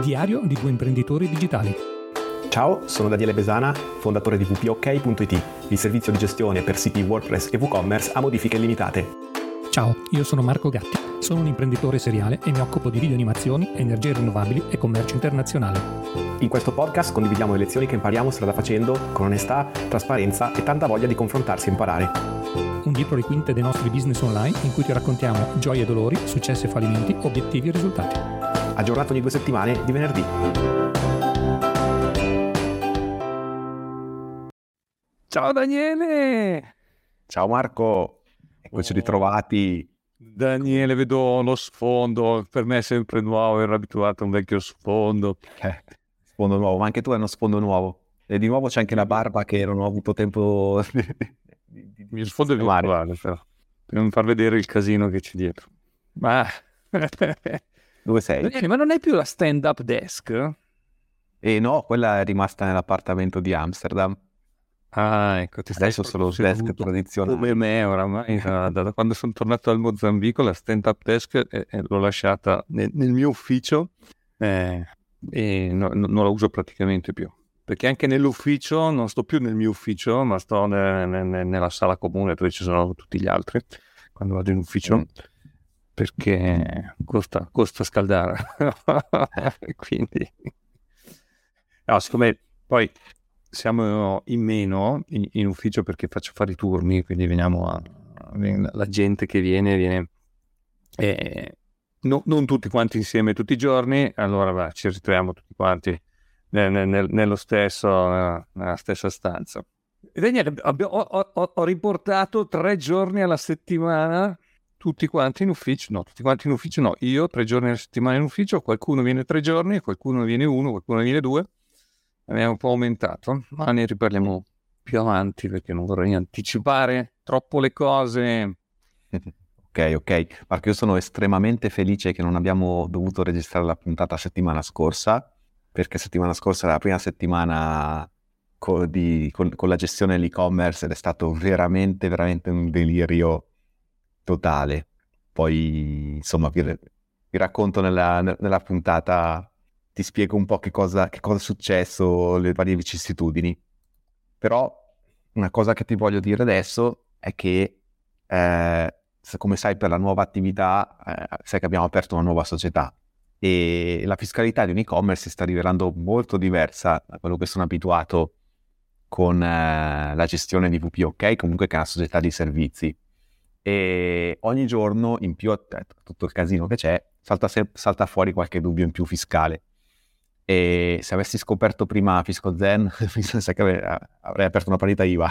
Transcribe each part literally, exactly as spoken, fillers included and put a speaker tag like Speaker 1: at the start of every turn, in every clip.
Speaker 1: diario di due imprenditori digitali.
Speaker 2: Ciao, sono Daniele Besana, fondatore di w p o k punto i t, il servizio di gestione per siti WordPress e WooCommerce a modifiche limitate.
Speaker 1: Ciao, io sono Marco Gatti, sono un imprenditore seriale e mi occupo di video animazioni, energie rinnovabili e commercio internazionale.
Speaker 2: In questo podcast condividiamo le lezioni che impariamo strada facendo con onestà, trasparenza e tanta voglia di confrontarsi e imparare.
Speaker 1: Un dietro le quinte dei nostri business online in cui ti raccontiamo gioie e dolori, successi e fallimenti, obiettivi e risultati.
Speaker 2: Aggiornato ogni due settimane di venerdì.
Speaker 3: Ciao Daniele!
Speaker 2: Ciao Marco, eccoci
Speaker 3: Oh.
Speaker 2: ritrovati.
Speaker 3: Daniele, vedo lo sfondo, per me è sempre nuovo, ero abituato a un vecchio sfondo.
Speaker 2: Eh, sfondo nuovo, ma anche tu hai uno sfondo nuovo. E di nuovo c'è anche la barba che non ho avuto tempo di, di, di
Speaker 3: Il sfondo è
Speaker 2: sistemare.
Speaker 3: virtuale, però, per non far vedere il casino che c'è dietro. Ma...
Speaker 2: Dove sei?
Speaker 3: Daniele, ma non hai più la stand-up desk?
Speaker 2: Eh no, quella è rimasta nell'appartamento di Amsterdam.
Speaker 3: Ah, ecco, ti stai
Speaker 2: Adesso solo
Speaker 3: seduto
Speaker 2: desk tradizionale.
Speaker 3: come me oramai. Da, da quando sono tornato dal Mozambico la stand-up desk eh, eh, l'ho lasciata nel, nel mio ufficio eh, e no- no- non la uso praticamente più. Perché anche nell'ufficio, non sto più nel mio ufficio, ma sto ne- ne- ne- nella sala comune dove ci sono tutti gli altri, quando vado in ufficio,
Speaker 2: Mm.
Speaker 3: perché costa, costa scaldare. Quindi, no, siccome poi siamo in meno in, in ufficio perché faccio fare i turni, quindi veniamo a, la gente che viene, viene eh, no- non tutti quanti insieme tutti i giorni, allora va, ci ritroviamo tutti quanti nel- nel- nello stesso, nella, nella stessa stanza. E Daniele, abbia- ho, ho- ho- ho riportato tre giorni alla settimana tutti quanti in ufficio, no, tutti quanti in ufficio no, io tre giorni alla settimana in ufficio, qualcuno viene tre giorni, qualcuno viene uno, qualcuno viene due. Abbiamo un po' aumentato, ma ne riparliamo più avanti perché non vorrei anticipare troppo le cose.
Speaker 2: Ok, ok. Marco, io sono estremamente felice che non abbiamo dovuto registrare la puntata settimana scorsa, perché settimana scorsa era la prima settimana co- di- con, con la gestione dell'e-commerce ed è stato veramente, veramente un delirio totale. Poi, insomma, vi, vi racconto nella, nella puntata, ti spiego un po' che cosa, che cosa è successo, le varie vicissitudini. Però una cosa che ti voglio dire adesso è che, eh, se- come sai, per la nuova attività, eh, sai che abbiamo aperto una nuova società e la fiscalità di un e-commerce si sta rivelando molto diversa da quello che sono abituato con eh, la gestione di W P O K, comunque che è una società di servizi. E ogni giorno, in più a a tutto il casino che c'è, salta, se- salta fuori qualche dubbio in più fiscale. E se avessi scoperto prima FiscoZen, mi sa che avrei, avrei aperto una partita I V A.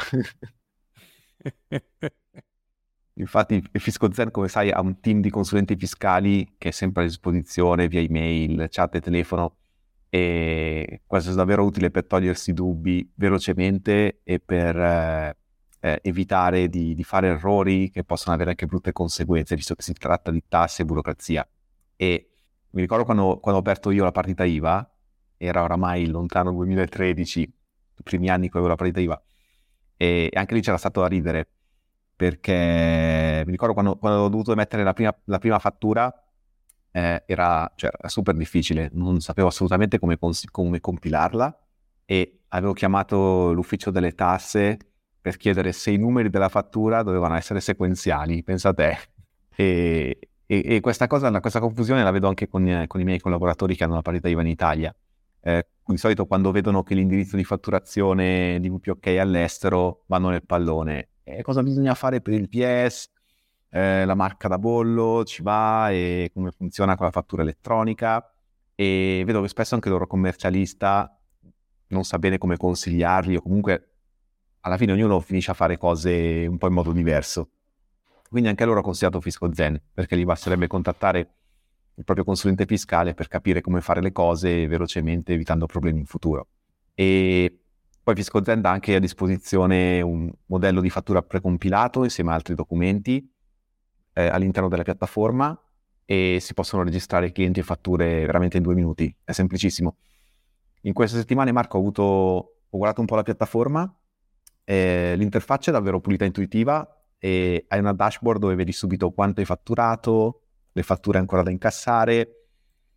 Speaker 2: Infatti il FiscoZen, come sai, ha un team di consulenti fiscali che è sempre a disposizione via email, chat e telefono, e questo è davvero utile per togliersi dubbi velocemente e per eh, eh, evitare di, di fare errori che possono avere anche brutte conseguenze, visto che si tratta di tasse e burocrazia. E mi ricordo quando, quando ho aperto io la partita I V A, era oramai il lontano duemilatredici, i primi anni che avevo la partita I V A, e anche lì c'era stato da ridere, perché mi ricordo quando, quando ho dovuto mettere la prima, la prima fattura, eh, era, cioè, era super difficile, non sapevo assolutamente come, cons- come compilarla, e avevo chiamato l'ufficio delle tasse per chiedere se i numeri della fattura dovevano essere sequenziali, pensa a te. E, e, e questa cosa, questa confusione la vedo anche con, eh, con i miei collaboratori che hanno la partita I V A in Italia. Eh, di solito quando vedono che l'indirizzo di fatturazione di W P O K è all'estero, vanno nel pallone. E cosa bisogna fare per il P S? Eh, la marca da bollo ci va, e come funziona con la fattura elettronica. E vedo che spesso anche il loro commercialista non sa bene come consigliarli, o comunque alla fine ognuno finisce a fare cose un po' in modo diverso. Quindi anche a loro ho consigliato FiscoZen, perché gli basterebbe contattare il proprio consulente fiscale per capire come fare le cose velocemente, evitando problemi in futuro. E poi FiscoZen dà anche a disposizione un modello di fattura precompilato insieme a altri documenti eh, all'interno della piattaforma, e si possono registrare clienti e fatture veramente in due minuti. È semplicissimo. In queste settimane, Marco, ho avuto ho guardato un po' la piattaforma, eh, l'interfaccia è davvero pulita e intuitiva, e hai una dashboard dove vedi subito quanto hai fatturato, le fatture ancora da incassare,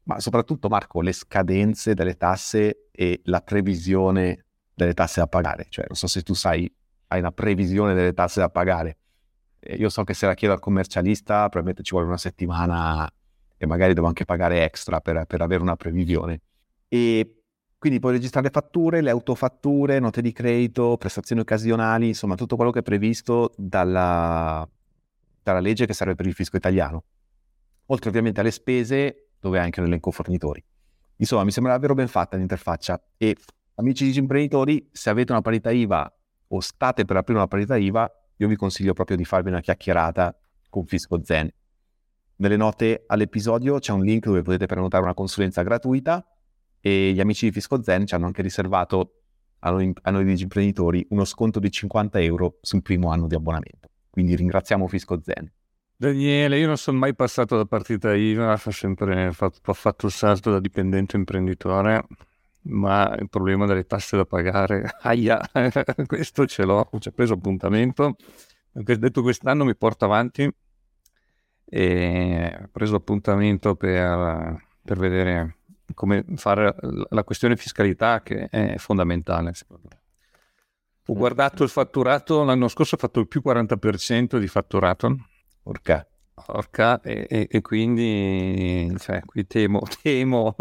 Speaker 2: ma soprattutto, Marco, le scadenze delle tasse e la previsione delle tasse da pagare. Cioè, non so se tu sai, hai una previsione delle tasse da pagare. Eh, io so che se la chiedo al commercialista probabilmente ci vuole una settimana e magari devo anche pagare extra per, per avere una previsione. E quindi puoi registrare le fatture, le autofatture, note di credito, prestazioni occasionali, insomma tutto quello che è previsto dalla, dalla legge che serve per il fisco italiano. Oltre ovviamente alle spese, dove hai anche un elenco fornitori. Insomma, mi sembra davvero ben fatta l'interfaccia. E amici di imprenditori, se avete una partita I V A o state per aprire una partita I V A, io vi consiglio proprio di farvi una chiacchierata con Fisco Zen. Nelle note all'episodio c'è un link dove potete prenotare una consulenza gratuita e gli amici di Fisco Zen ci hanno anche riservato a noi, a noi degli imprenditori uno sconto di cinquanta euro sul primo anno di abbonamento. Quindi ringraziamo Fisco Zen.
Speaker 3: Daniele, io non sono mai passato da partita I V A, ho sempre fatto, ho fatto il salto da dipendente imprenditore, ma il problema delle tasse da pagare, aia, questo ce l'ho, ci ho preso appuntamento, ho detto quest'anno mi porto avanti e ho preso appuntamento per, per vedere come fare la questione fiscalità, che è fondamentale secondo me. Ho guardato il fatturato, l'anno scorso ho fatto il più quaranta per cento di fatturato.
Speaker 2: Orca.
Speaker 3: Orca, e, e, e quindi cioè, qui temo, temo,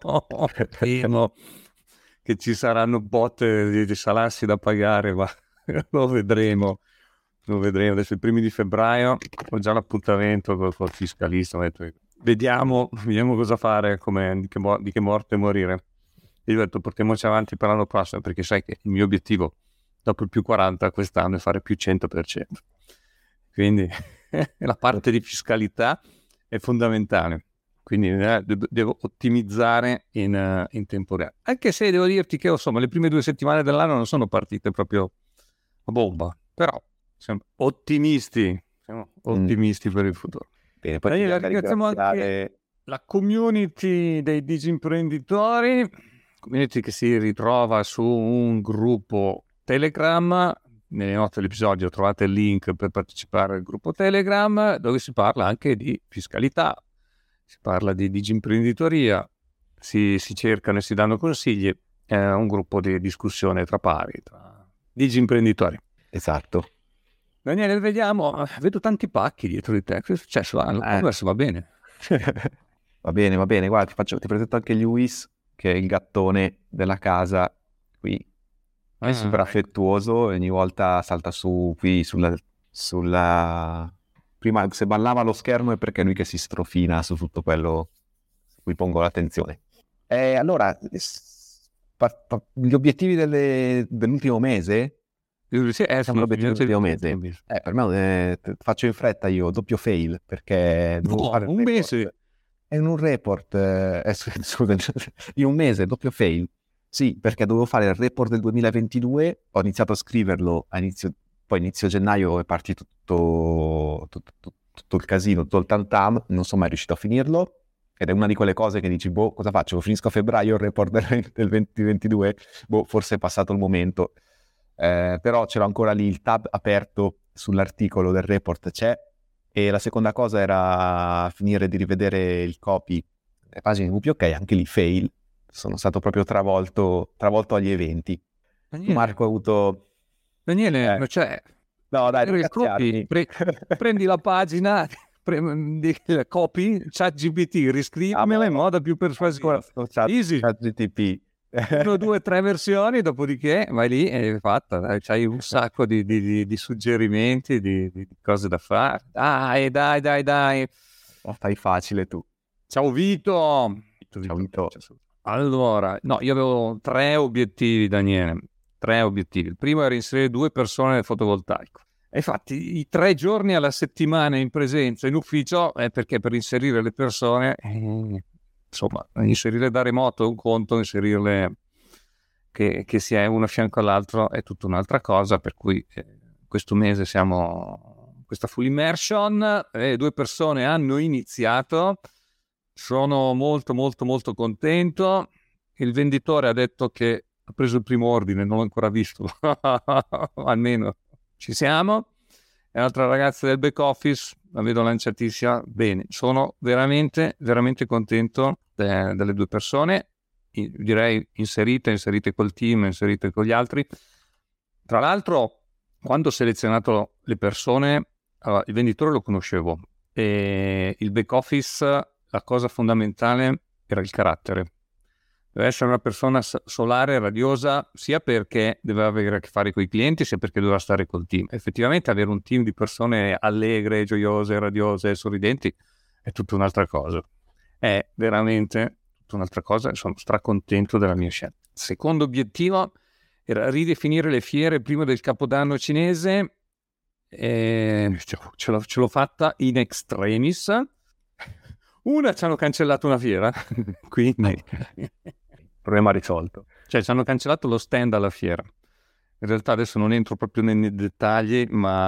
Speaker 3: temo che ci saranno botte di, di salassi da pagare, ma lo vedremo, lo vedremo. Adesso i primi di febbraio ho già l'appuntamento col, col fiscalista, ho detto, vediamo, vediamo cosa fare, come, di, che, di che morte morire. E io ho detto portiamoci avanti per l'anno prossimo, perché sai che il mio obiettivo dopo il più quaranta quest'anno è fare più cento per cento. Quindi la parte di fiscalità è fondamentale, quindi eh, devo ottimizzare in, uh, in tempo reale, anche se devo dirti che insomma le prime due settimane dell'anno non sono partite proprio a bomba, però siamo ottimisti, siamo ottimisti mm. per il futuro.
Speaker 2: Bene, poi
Speaker 3: Daniele, ringraziamo anche la community dei disimprenditori, community che si ritrova su un gruppo Telegram. Nelle note dell'episodio trovate il link per partecipare al gruppo Telegram, dove si parla anche di fiscalità, si parla di digiimprenditoria, si, si cercano e si danno consigli, è un gruppo di discussione tra pari, tra digiimprenditori.
Speaker 2: Esatto.
Speaker 3: Daniele, vediamo, vedo tanti pacchi dietro di te, che è successo? Ah, eh. Adesso va bene.
Speaker 2: Va bene, va bene, guarda, ti, faccio, ti presento anche Lewis, che è il gattone della casa qui. È super affettuoso e ogni volta salta su qui sulla, sulla... Prima se ballava lo schermo è perché è lui che si strofina su tutto quello su cui pongo l'attenzione. E allora, pa, pa, gli obiettivi delle, dell'ultimo mese?
Speaker 3: Sì, eh,
Speaker 2: sono l'obiettivo dell'ultimo mese. Eh, per me eh, faccio in fretta io, doppio fail, perché devo
Speaker 3: oh,
Speaker 2: fare
Speaker 3: un mese.
Speaker 2: È un report, eh, scusa, in un mese, doppio fail. Sì, perché dovevo fare il report del duemilaventidue, ho iniziato a scriverlo a inizio, poi inizio gennaio è partito tutto, tutto, tutto, tutto il casino, tutto il tantam, non sono mai riuscito a finirlo, ed è una di quelle cose che dici, boh, cosa faccio? Finisco a febbraio il report del, del duemilaventidue? Boh, forse è passato il momento, eh, però c'era ancora lì il tab aperto sull'articolo del report, c'è, e la seconda cosa era finire di rivedere il copy, le pagine W P, ok, anche lì fail. Sono stato proprio travolto, travolto agli eventi. Daniele. Marco ha avuto...
Speaker 3: Daniele, eh. cioè...
Speaker 2: No, dai, copy,
Speaker 3: pre- prendi la pagina, pre- copy, ChatGPT, riscrivimela in modo più persuasivo. Easy.
Speaker 2: ChatGPT.
Speaker 3: Uno, due, tre versioni, dopodiché vai lì e è fatta. Dai, c'hai un sacco di, di, di, di suggerimenti, di, di cose da fare. Dai, dai, dai, dai.
Speaker 2: Oh, fai facile tu.
Speaker 3: Ciao Vito. Vito,
Speaker 2: Ciao Vito.
Speaker 3: Vito. Allora, no, io avevo tre obiettivi, Daniele, tre obiettivi. Il primo era inserire due persone nel fotovoltaico. E infatti i tre giorni alla settimana in presenza in ufficio è perché per inserire le persone, eh, insomma, inserirle da remoto è un conto, inserirle che, che si è uno a fianco all'altro è tutta un'altra cosa, per cui eh, questo mese siamo questa full immersion, e due persone hanno iniziato. Sono molto molto molto contento. Il venditore ha detto che ha preso il primo ordine, non l'ho ancora visto, almeno ci siamo. e l'altra ragazza del back office, la vedo lanciatissima. Bene, sono veramente, veramente contento de- delle due persone, I- direi inserite, inserite col team, inserite con gli altri. Tra l'altro, quando ho selezionato le persone, allora, il venditore lo conoscevo, e il back office, la cosa fondamentale era il carattere. Deve essere una persona solare, radiosa, sia perché deve avere a che fare con i clienti, sia perché doveva stare col team. Effettivamente avere un team di persone allegre, gioiose, radiose, sorridenti è tutta un'altra cosa. È veramente tutta un'altra cosa e sono stracontento della mia scelta. Secondo obiettivo era ridefinire le fiere prima del Capodanno cinese. E ce l'ho, ce l'ho fatta in extremis. Una ci hanno cancellato una fiera, quindi
Speaker 2: problema risolto.
Speaker 3: Cioè ci hanno cancellato lo stand alla fiera. In realtà adesso non entro proprio nei dettagli,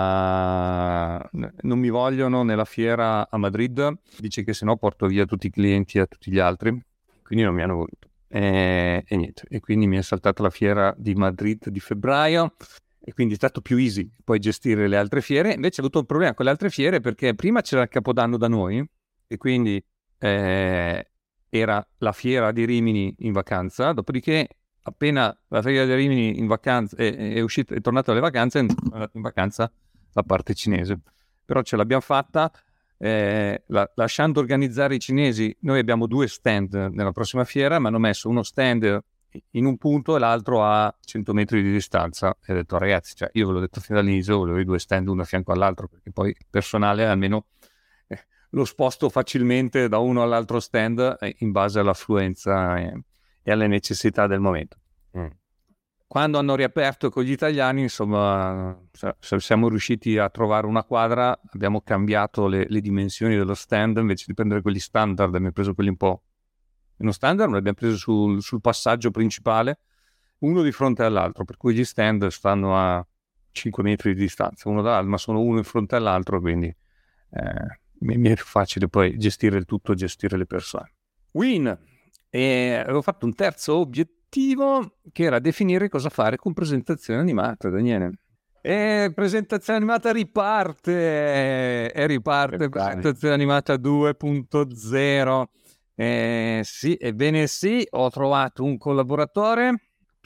Speaker 3: ma non mi vogliono nella fiera a Madrid. Dice che se no porto via tutti i clienti a tutti gli altri, quindi non mi hanno voluto. E, e niente, e quindi mi è saltata la fiera di Madrid di febbraio, e quindi è stato più easy poi gestire le altre fiere. Invece ho avuto un problema con le altre fiere perché prima c'era il Capodanno da noi, e quindi eh, era la fiera di Rimini in vacanza, dopodiché appena la fiera di Rimini in vacanza è, è uscita, è tornata alle vacanze, è andata in vacanza la parte cinese. Però ce l'abbiamo fatta, eh, la, lasciando organizzare i cinesi. Noi abbiamo due stand nella prossima fiera, ma hanno messo uno stand in un punto e l'altro a cento metri di distanza, e ho detto ragazzi, cioè io ve l'ho detto fin dall'inizio, volevo i due stand uno a fianco all'altro, perché poi il personale almeno eh, lo sposto facilmente da uno all'altro stand eh, in base all'affluenza eh, e alle necessità del momento. Mm. Quando hanno riaperto con gli italiani, insomma, siamo riusciti a trovare una quadra, abbiamo cambiato le, le dimensioni dello stand, invece di prendere quelli standard abbiamo preso quelli un po' meno standard, li abbiamo preso sul, sul passaggio principale, uno di fronte all'altro, per cui gli stand stanno a cinque metri di distanza uno dall'altro, ma sono uno in fronte all'altro, quindi eh, mi è più facile poi gestire il tutto, gestire le persone. Win! E avevo fatto un terzo obiettivo, che era definire cosa fare con presentazione animata, Daniele. E presentazione animata riparte, e riparte, presentazione animata due punto zero. Eh, sì, ebbene sì, ho trovato un collaboratore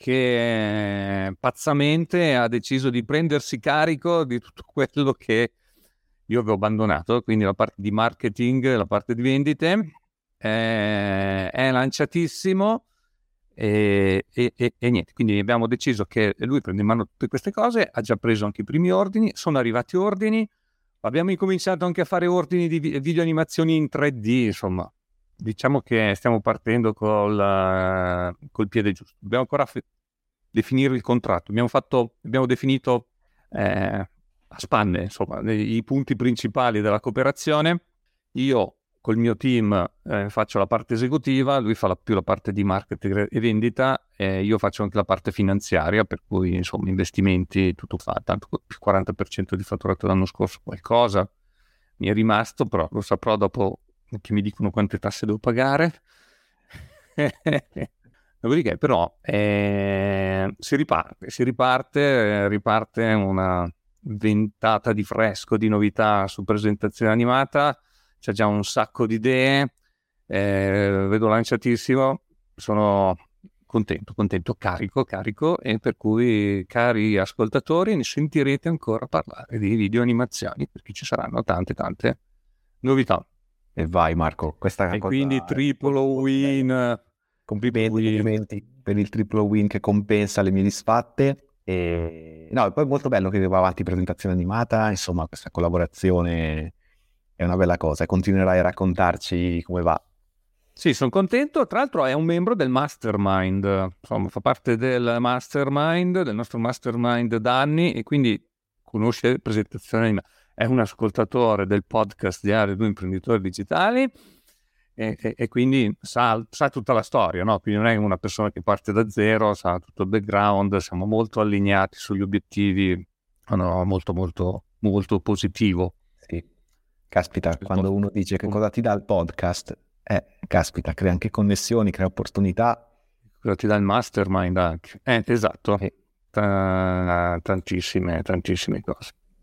Speaker 3: che pazzamente ha deciso di prendersi carico di tutto quello che io avevo abbandonato, quindi la parte di marketing, la parte di vendite. Eh, è lanciatissimo. E, e, e, e niente, quindi abbiamo deciso che lui prende in mano tutte queste cose, ha già preso anche i primi ordini, sono arrivati ordini, abbiamo incominciato anche a fare ordini di video animazioni in tre D, insomma diciamo che stiamo partendo col, uh, col piede giusto. Dobbiamo ancora f- definire il contratto, abbiamo fatto, abbiamo definito eh, a spanne insomma i punti principali della cooperazione. Io col mio team eh, faccio la parte esecutiva, lui fa la, più la parte di marketing e vendita, e io faccio anche la parte finanziaria, per cui insomma investimenti, tutto fa, tanto più quaranta per cento di fatturato l'anno scorso, qualcosa mi è rimasto, però lo saprò dopo che mi dicono quante tasse devo pagare. Dopodiché però eh, si riparte, si riparte, eh, riparte una ventata di fresco, di novità su presentazione animata. C'è già un sacco di idee, eh, vedo lanciatissimo, sono contento, contento, carico, carico, e per cui, cari ascoltatori, ne sentirete ancora parlare di video animazioni, perché ci saranno tante, tante novità.
Speaker 2: E vai Marco, questa
Speaker 3: e
Speaker 2: cosa
Speaker 3: quindi triplo win.
Speaker 2: Complimenti, complimenti per il triplo win che compensa le mie disfatte. E no, poi è molto bello che va avanti presentazione animata, insomma questa collaborazione è una bella cosa, e continuerai a raccontarci come va.
Speaker 3: Sì, sono contento. Tra l'altro è un membro del mastermind, insomma fa parte del mastermind, del nostro mastermind da anni, e quindi conosce presentazione animata. È un ascoltatore del podcast Diario due Imprenditori Digitali, e, e, e quindi sa, sa tutta la storia, no? Quindi non è una persona che parte da zero, sa tutto il background, siamo molto allineati sugli obiettivi, no, molto molto molto positivo.
Speaker 2: Sì. Caspita, quando uno dice che cosa ti dà il podcast, eh, caspita, crea anche connessioni, crea opportunità.
Speaker 3: Cosa ti dà il mastermind anche. Eh, esatto. Eh. T- tantissime, tantissime cose.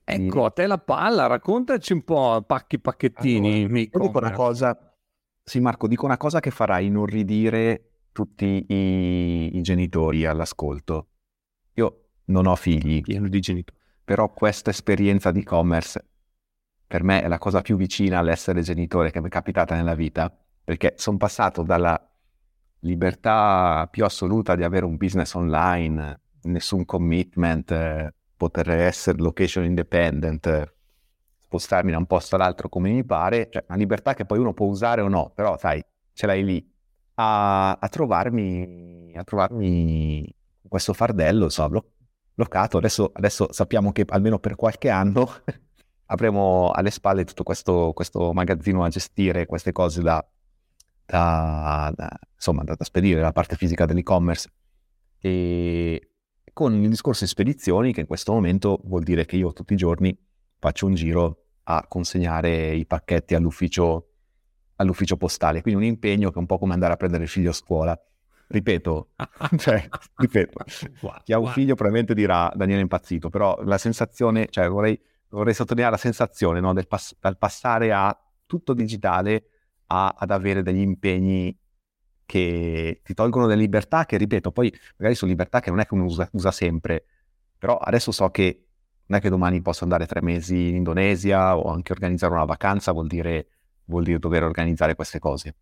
Speaker 3: Ecco, a te la palla, raccontaci un po', pacchi pacchettini.
Speaker 2: Allora, io dico una cosa, sì Marco, dico una cosa che farà inorridire tutti i, i genitori all'ascolto. Io non ho figli,
Speaker 3: Pieno di genitori.
Speaker 2: però questa esperienza di e-commerce per me è la cosa più vicina all'essere genitore che mi è capitata nella vita, perché sono passato dalla libertà più assoluta di avere un business online, nessun commitment, eh, poter essere location independent, eh, spostarmi da un posto all'altro come mi pare, cioè una libertà che poi uno può usare o no, però sai, ce l'hai lì, a, a trovarmi a trovarmi questo fardello, insomma, blo- bloccato. Adesso, adesso sappiamo che almeno per qualche anno avremo alle spalle tutto questo, questo magazzino a gestire, queste cose da, da, da, insomma, da, da spedire, la parte fisica dell'e-commerce. E con il discorso di spedizioni, che in questo momento vuol dire che io tutti i giorni faccio un giro a consegnare i pacchetti all'ufficio, all'ufficio postale. Quindi un impegno che è un po' come andare a prendere il figlio a scuola. Ripeto, cioè, ripeto, chi ha un figlio probabilmente dirà Daniele è impazzito, però la sensazione, cioè vorrei, vorrei sottolineare la sensazione, no, del pass- dal passare a tutto digitale a, ad avere degli impegni che ti tolgono delle libertà, che ripeto, poi magari sono libertà che non è che uno usa, usa sempre, però adesso so che non è che domani posso andare tre mesi in Indonesia o anche organizzare una vacanza, vuol dire, vuol dire dover organizzare queste cose.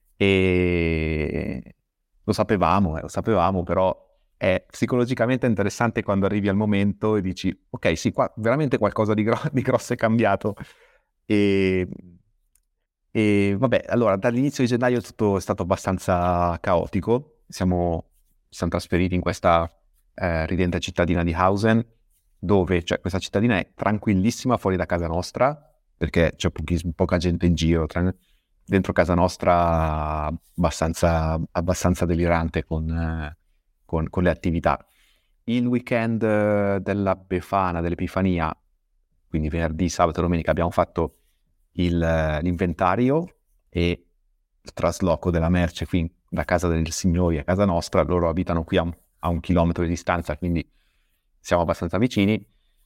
Speaker 2: E lo sapevamo, eh, lo sapevamo, però è psicologicamente interessante quando arrivi al momento e dici, ok, sì, qua veramente qualcosa di, gro- di grosso è cambiato. E, e vabbè, allora, dall'inizio di gennaio tutto è stato abbastanza caotico. Siamo, ci siamo trasferiti in questa eh, ridente cittadina di Hausen, dove, cioè, questa cittadina è tranquillissima fuori da casa nostra, perché c'è pochi- poca gente in giro, tra- dentro casa nostra abbastanza, abbastanza delirante con, eh, con, con le attività. Il weekend eh, della Befana, dell'Epifania, quindi venerdì, sabato e domenica, abbiamo fatto il, eh, l'inventario e il trasloco della merce qui da casa dei signori a casa nostra. Loro abitano qui a un, a un chilometro di distanza, quindi siamo abbastanza vicini,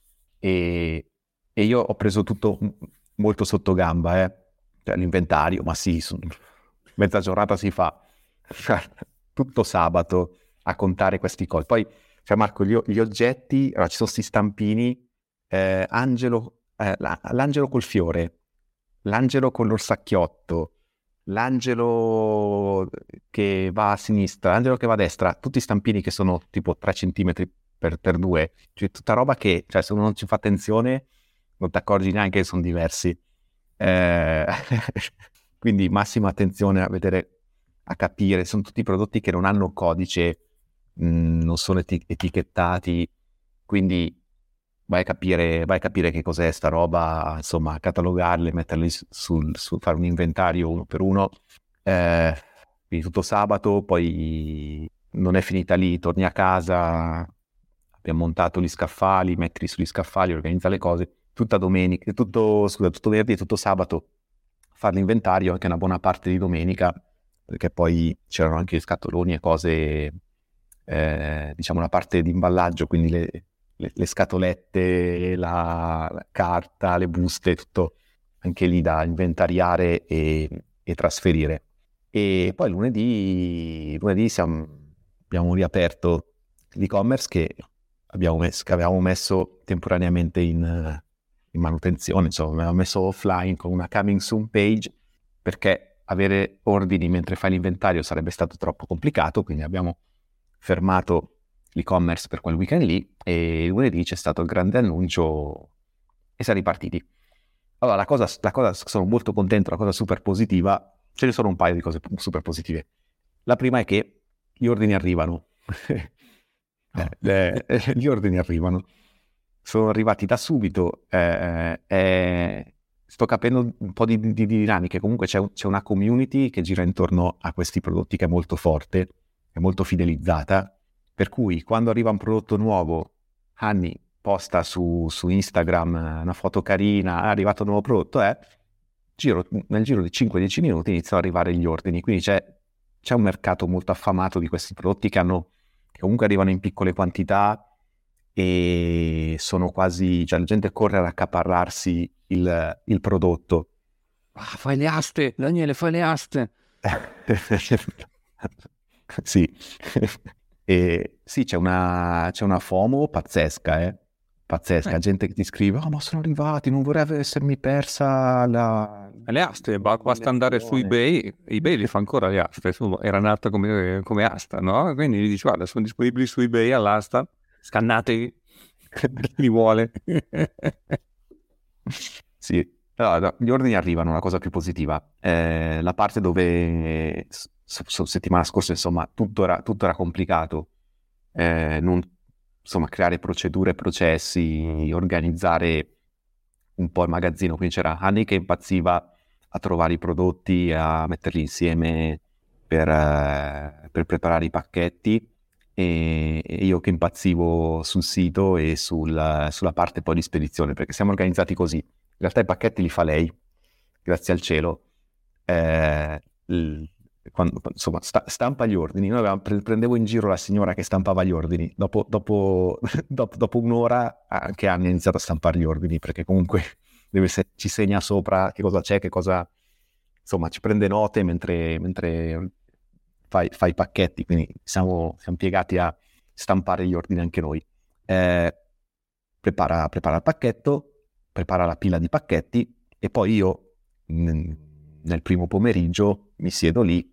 Speaker 2: e, e io ho preso tutto molto sotto gamba, eh. Cioè, l'inventario, ma sì, son- mezza giornata si fa. Tutto sabato a contare questi cose. Poi, cioè Marco, gli, gli oggetti, allora ci sono questi stampini, eh, angelo, eh, la- l'angelo col fiore, l'angelo con l'orsacchiotto, l'angelo che va a sinistra, l'angelo che va a destra, tutti stampini che sono tipo tre centimetri per, per due, cioè tutta roba che, cioè, se uno non ci fa attenzione non ti accorgi neanche che sono diversi. Eh, quindi massima attenzione a vedere, a capire, sono tutti prodotti che non hanno codice, mh, non sono eti- etichettati, quindi vai a capire, vai a capire che cos'è sta roba, insomma, catalogarle, metterli su, sul- su- fare un inventario uno per uno. Eh, quindi tutto sabato, poi non è finita lì, torni a casa, abbiamo montato gli scaffali, mettili sugli scaffali, organizza le cose, tutta domenica, tutto, scusa, tutto venerdì e tutto sabato fare l'inventario, anche una buona parte di domenica, perché poi c'erano anche gli scatoloni e cose, eh, diciamo una parte di imballaggio, quindi le, le, le scatolette, la, la carta, le buste, tutto anche lì da inventariare e, e trasferire. E poi lunedì, lunedì siamo, abbiamo riaperto l'e-commerce che abbiamo messo, che avevamo messo temporaneamente in, in manutenzione, insomma, abbiamo messo offline con una coming soon page, perché avere ordini mentre fai l'inventario sarebbe stato troppo complicato, quindi abbiamo fermato l'e-commerce per quel weekend lì, e lunedì c'è stato il grande annuncio e siamo ripartiti. Allora, la cosa, la cosa, sono molto contento, la cosa super positiva, ce ne sono un paio di cose super positive. La prima è che gli ordini arrivano. Eh, le- gli ordini arrivano. Sono arrivati da subito, eh, eh, sto capendo un po' di, di- di dinamiche. Comunque c'è, un- c'è una community che gira intorno a questi prodotti che è molto forte, è molto fidelizzata, per cui quando arriva un prodotto nuovo, Hanni posta su, su Instagram eh, una foto carina, è arrivato un nuovo prodotto, eh, giro- nel giro di cinque dieci minuti iniziano ad arrivare gli ordini, quindi c'è, c'è un mercato molto affamato di questi prodotti che hanno, che comunque arrivano in piccole quantità e sono quasi, cioè la gente corre ad accaparrarsi il, il prodotto.
Speaker 3: Ah, fai le aste, Daniele, fai le aste.
Speaker 2: Sì. E sì, c'è una, c'è una FOMO pazzesca, eh? Pazzesca,
Speaker 3: Eh.
Speaker 2: gente che ti scrive, oh, ma sono arrivati, non vorrei essermi persa la...
Speaker 3: Le aste, ba- basta andare su eBay, eBay li fa ancora le aste, insomma, era nata come, come asta, no? Quindi gli dici, guarda, sono disponibili su eBay all'asta, scannatevi, chi li vuole.
Speaker 2: Sì, allora, gli ordini arrivano, una cosa più positiva. Eh, la parte dove s- s- settimana scorsa, insomma, tutto era, tutto era complicato. Eh, non, insomma, creare procedure, processi, organizzare un po' il magazzino. Quindi c'era Anni che impazziva a trovare i prodotti, a metterli insieme per, eh, per preparare i pacchetti, e e io che impazzivo sul sito e sul- sulla parte poi di spedizione, perché siamo organizzati così. In realtà i pacchetti li fa lei, grazie al cielo. Eh, l- quando- insomma, sta- stampa gli ordini. Noi avevamo- pre- prendevo in giro la signora che stampava gli ordini. Dopo, dopo, dopo, dopo un'ora anche Anni ha iniziato a stampare gli ordini, perché comunque deve se- ci segna sopra che cosa c'è, che cosa... Insomma, ci prende note mentre, mentre fa, fa i pacchetti, quindi siamo, siamo piegati a stampare gli ordini anche noi. Eh, prepara, prepara il pacchetto, prepara la pila di pacchetti e poi io mh, nel primo pomeriggio mi siedo lì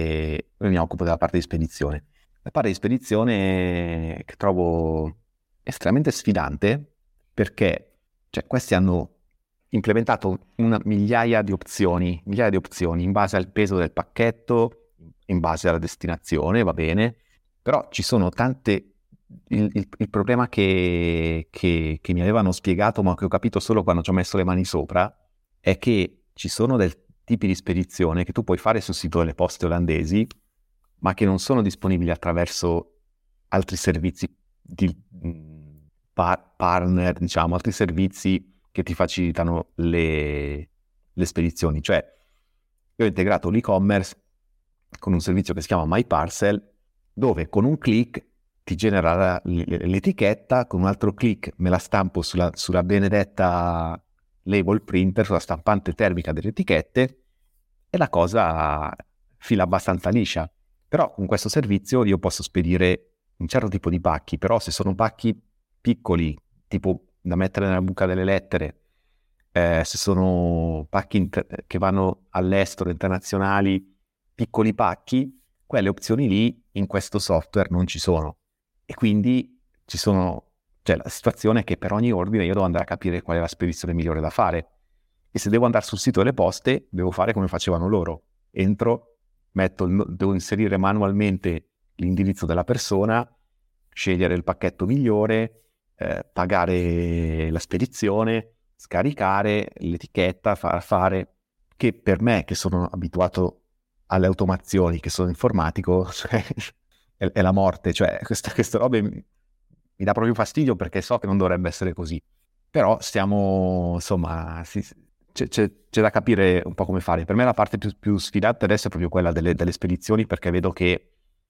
Speaker 2: e mi occupo della parte di spedizione. La parte di spedizione che trovo estremamente sfidante, perché cioè, questi hanno implementato una migliaia di opzioni, migliaia di opzioni in base al peso del pacchetto, in base alla destinazione, va bene, però ci sono tante... Il, il- il problema che, che- che mi avevano spiegato, ma che ho capito solo quando ci ho messo le mani sopra, è che ci sono dei tipi di spedizione che tu puoi fare sul sito delle poste olandesi, ma che non sono disponibili attraverso altri servizi di mh, par- partner, diciamo, altri servizi che ti facilitano le, le spedizioni. Cioè, io ho integrato l'e-commerce con un servizio che si chiama MyParcel, dove con un click ti genera la- l'etichetta, con un altro click me la stampo sulla, sulla benedetta label printer, sulla stampante termica delle etichette, e la cosa fila abbastanza liscia. Però con questo servizio io posso spedire un certo tipo di pacchi, però se sono pacchi piccoli, tipo da mettere nella buca delle lettere, eh, se sono pacchi inter- che vanno all'estero, internazionali, piccoli pacchi, quelle opzioni lì in questo software non ci sono. E quindi ci sono, cioè la situazione è che per ogni ordine io devo andare a capire qual è la spedizione migliore da fare. E se devo andare sul sito delle poste, devo fare come facevano loro. Entro, metto il no- devo inserire manualmente l'indirizzo della persona, scegliere il pacchetto migliore, eh, pagare la spedizione, scaricare l'etichetta, far fare, che per me che sono abituato alle automazioni, che sono informatico, cioè, è, è la morte, cioè queste, queste robe mi, mi dà proprio fastidio perché so che non dovrebbe essere così. Però stiamo, insomma, si- c'è, c'è- c'è da capire un po' come fare. Per me la parte più, più sfidante adesso è proprio quella delle, delle spedizioni, perché vedo che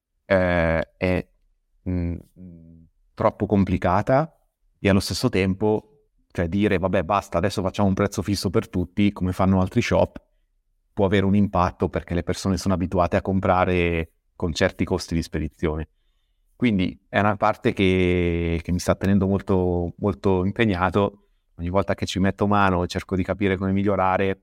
Speaker 2: eh, è mh, troppo complicata e allo stesso tempo, cioè dire vabbè basta, adesso facciamo un prezzo fisso per tutti, come fanno altri shop, può avere un impatto perché le persone sono abituate a comprare con certi costi di spedizione. Quindi è una parte che, che mi sta tenendo molto, molto impegnato. Ogni volta che ci metto mano e cerco di capire come migliorare,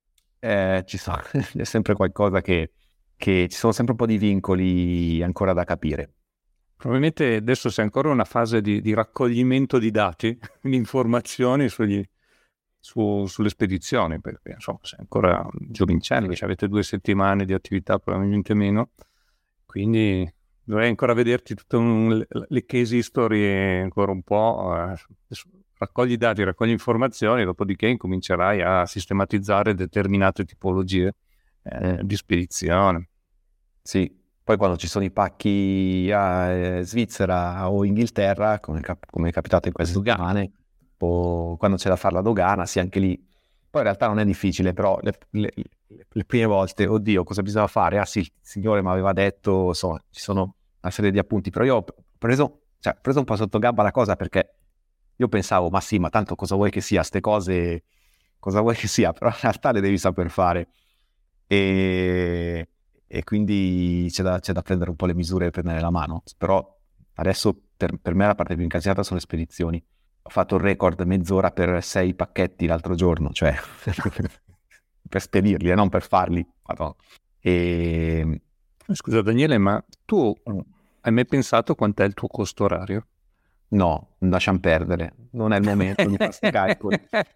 Speaker 2: eh, ci sono, c'è sempre qualcosa che, che ci sono sempre un po' di vincoli ancora da capire.
Speaker 3: Probabilmente adesso c'è ancora una fase di, di raccoglimento di dati, di informazioni sugli, su- sulle spedizioni, perché insomma sei ancora giovincello, cioè avete due settimane di attività, probabilmente meno, quindi dovrei ancora vederti tutte un- le case history ancora un po', eh, adesso raccogli dati, raccogli informazioni, dopodiché incomincerai a sistematizzare determinate tipologie eh, di spedizione.
Speaker 2: Sì, poi quando ci sono i pacchi a eh, Svizzera o Inghilterra, come, cap- come è capitato in queste settimane, o quando c'è da fare la dogana, sì, anche lì. Poi in realtà non è difficile, però le, le- le prime volte, oddio, cosa bisogna fare? Ah sì, il signore mi aveva detto, insomma, ci sono una serie di appunti, però io ho preso cioè, ho preso un po' sotto gamba la cosa, perché io pensavo, ma sì, ma tanto cosa vuoi che sia, ste cose, cosa vuoi che sia, però in realtà le devi saper fare. E, e quindi c'è da, c'è da prendere un po' le misure e prendere la mano. Però adesso per, per me la parte più incasinato sono le spedizioni. Ho fatto il record mezz'ora per sei pacchetti l'altro giorno, cioè per spedirli e non per farli. Madonna. E...
Speaker 3: Scusa Daniele, ma tu hai mai pensato quant'è il tuo costo orario?
Speaker 2: No, lasciamo perdere, non è il momento di questi calcoli.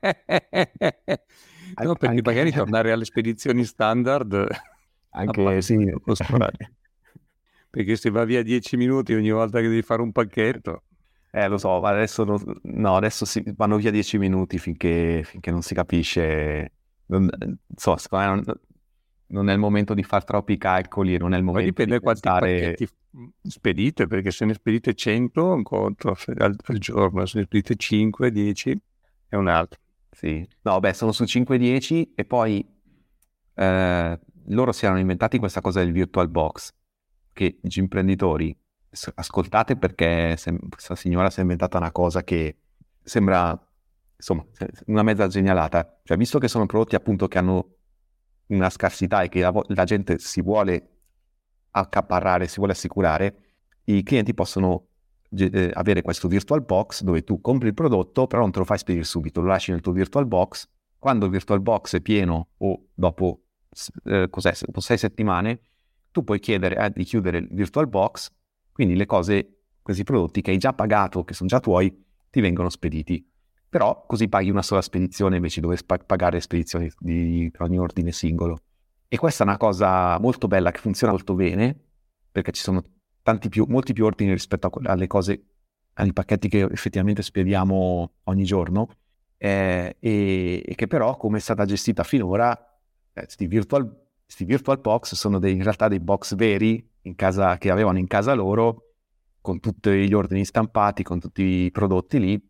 Speaker 3: No, perché
Speaker 2: Anche-
Speaker 3: magari tornare alle spedizioni standard
Speaker 2: Anche sì,
Speaker 3: costo orario. Perché se va via dieci minuti ogni volta che devi fare un pacchetto.
Speaker 2: Eh, lo so, ma adesso, no, no, adesso si, vanno via dieci minuti finché, finché non si capisce. Non, so, secondo me non, non è il momento di fare troppi calcoli e non è il
Speaker 3: Poi
Speaker 2: momento
Speaker 3: dipende
Speaker 2: di
Speaker 3: quanti
Speaker 2: pensare...
Speaker 3: pacchetti spedite, perché se ne spedite cento un conto al, al giorno, se ne spedite cinque, dieci è un altro.
Speaker 2: Sì, no, beh, sono su cinque dieci e poi eh, loro si erano inventati questa cosa del virtual box, che gli imprenditori, s- ascoltate, perché se- questa signora si è inventata una cosa che sembra, insomma, se- una mezza genialata. Cioè, visto che sono prodotti appunto che hanno una scarsità e che la, vo- la gente si vuole accaparrare, si vuole assicurare, i clienti possono ge- eh, avere questo virtual box dove tu compri il prodotto, però non te lo fai spedire subito, lo lasci nel tuo virtual box. Quando il virtual box è pieno o dopo, eh, cos'è, dopo sei settimane, tu puoi chiedere eh, di chiudere il virtual box, quindi le cose, questi prodotti che hai già pagato, che sono già tuoi, ti vengono spediti. Però così paghi una sola spedizione invece di dover spa- pagare spedizioni di per ogni ordine singolo. E questa è una cosa molto bella che funziona molto bene, perché ci sono tanti più, molti più ordini rispetto a que- alle cose, ai pacchetti che effettivamente spediamo ogni giorno, eh, e, e che però, come è stata gestita finora, questi eh, virtual, sti virtual box sono dei, in realtà dei box veri in casa, che avevano in casa loro, con tutti gli ordini stampati, con tutti i prodotti lì,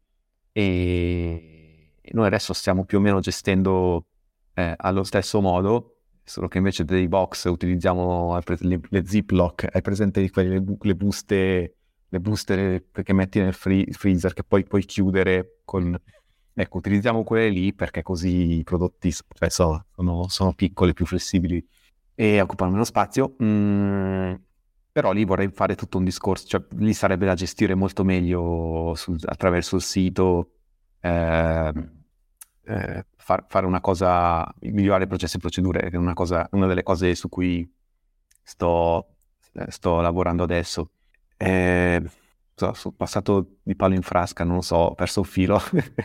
Speaker 2: e noi adesso stiamo più o meno gestendo eh, allo stesso modo, solo che invece dei box utilizziamo le, le Ziploc. Hai presente quelle, le, bu- le buste, le buste che metti nel free- freezer che poi puoi chiudere con... Ecco, utilizziamo quelle lì perché così i prodotti, cioè, so, sono, sono piccoli, più flessibili e occupano meno spazio. Mm, però lì vorrei fare tutto un discorso, cioè lì sarebbe da gestire molto meglio sul- attraverso il sito, eh, eh, far- fare una cosa, migliorare processi e procedure, che è una cosa, una delle cose su cui sto, eh, sto lavorando adesso. Eh, so, sono passato di palo in frasca, non lo so, ho perso il filo.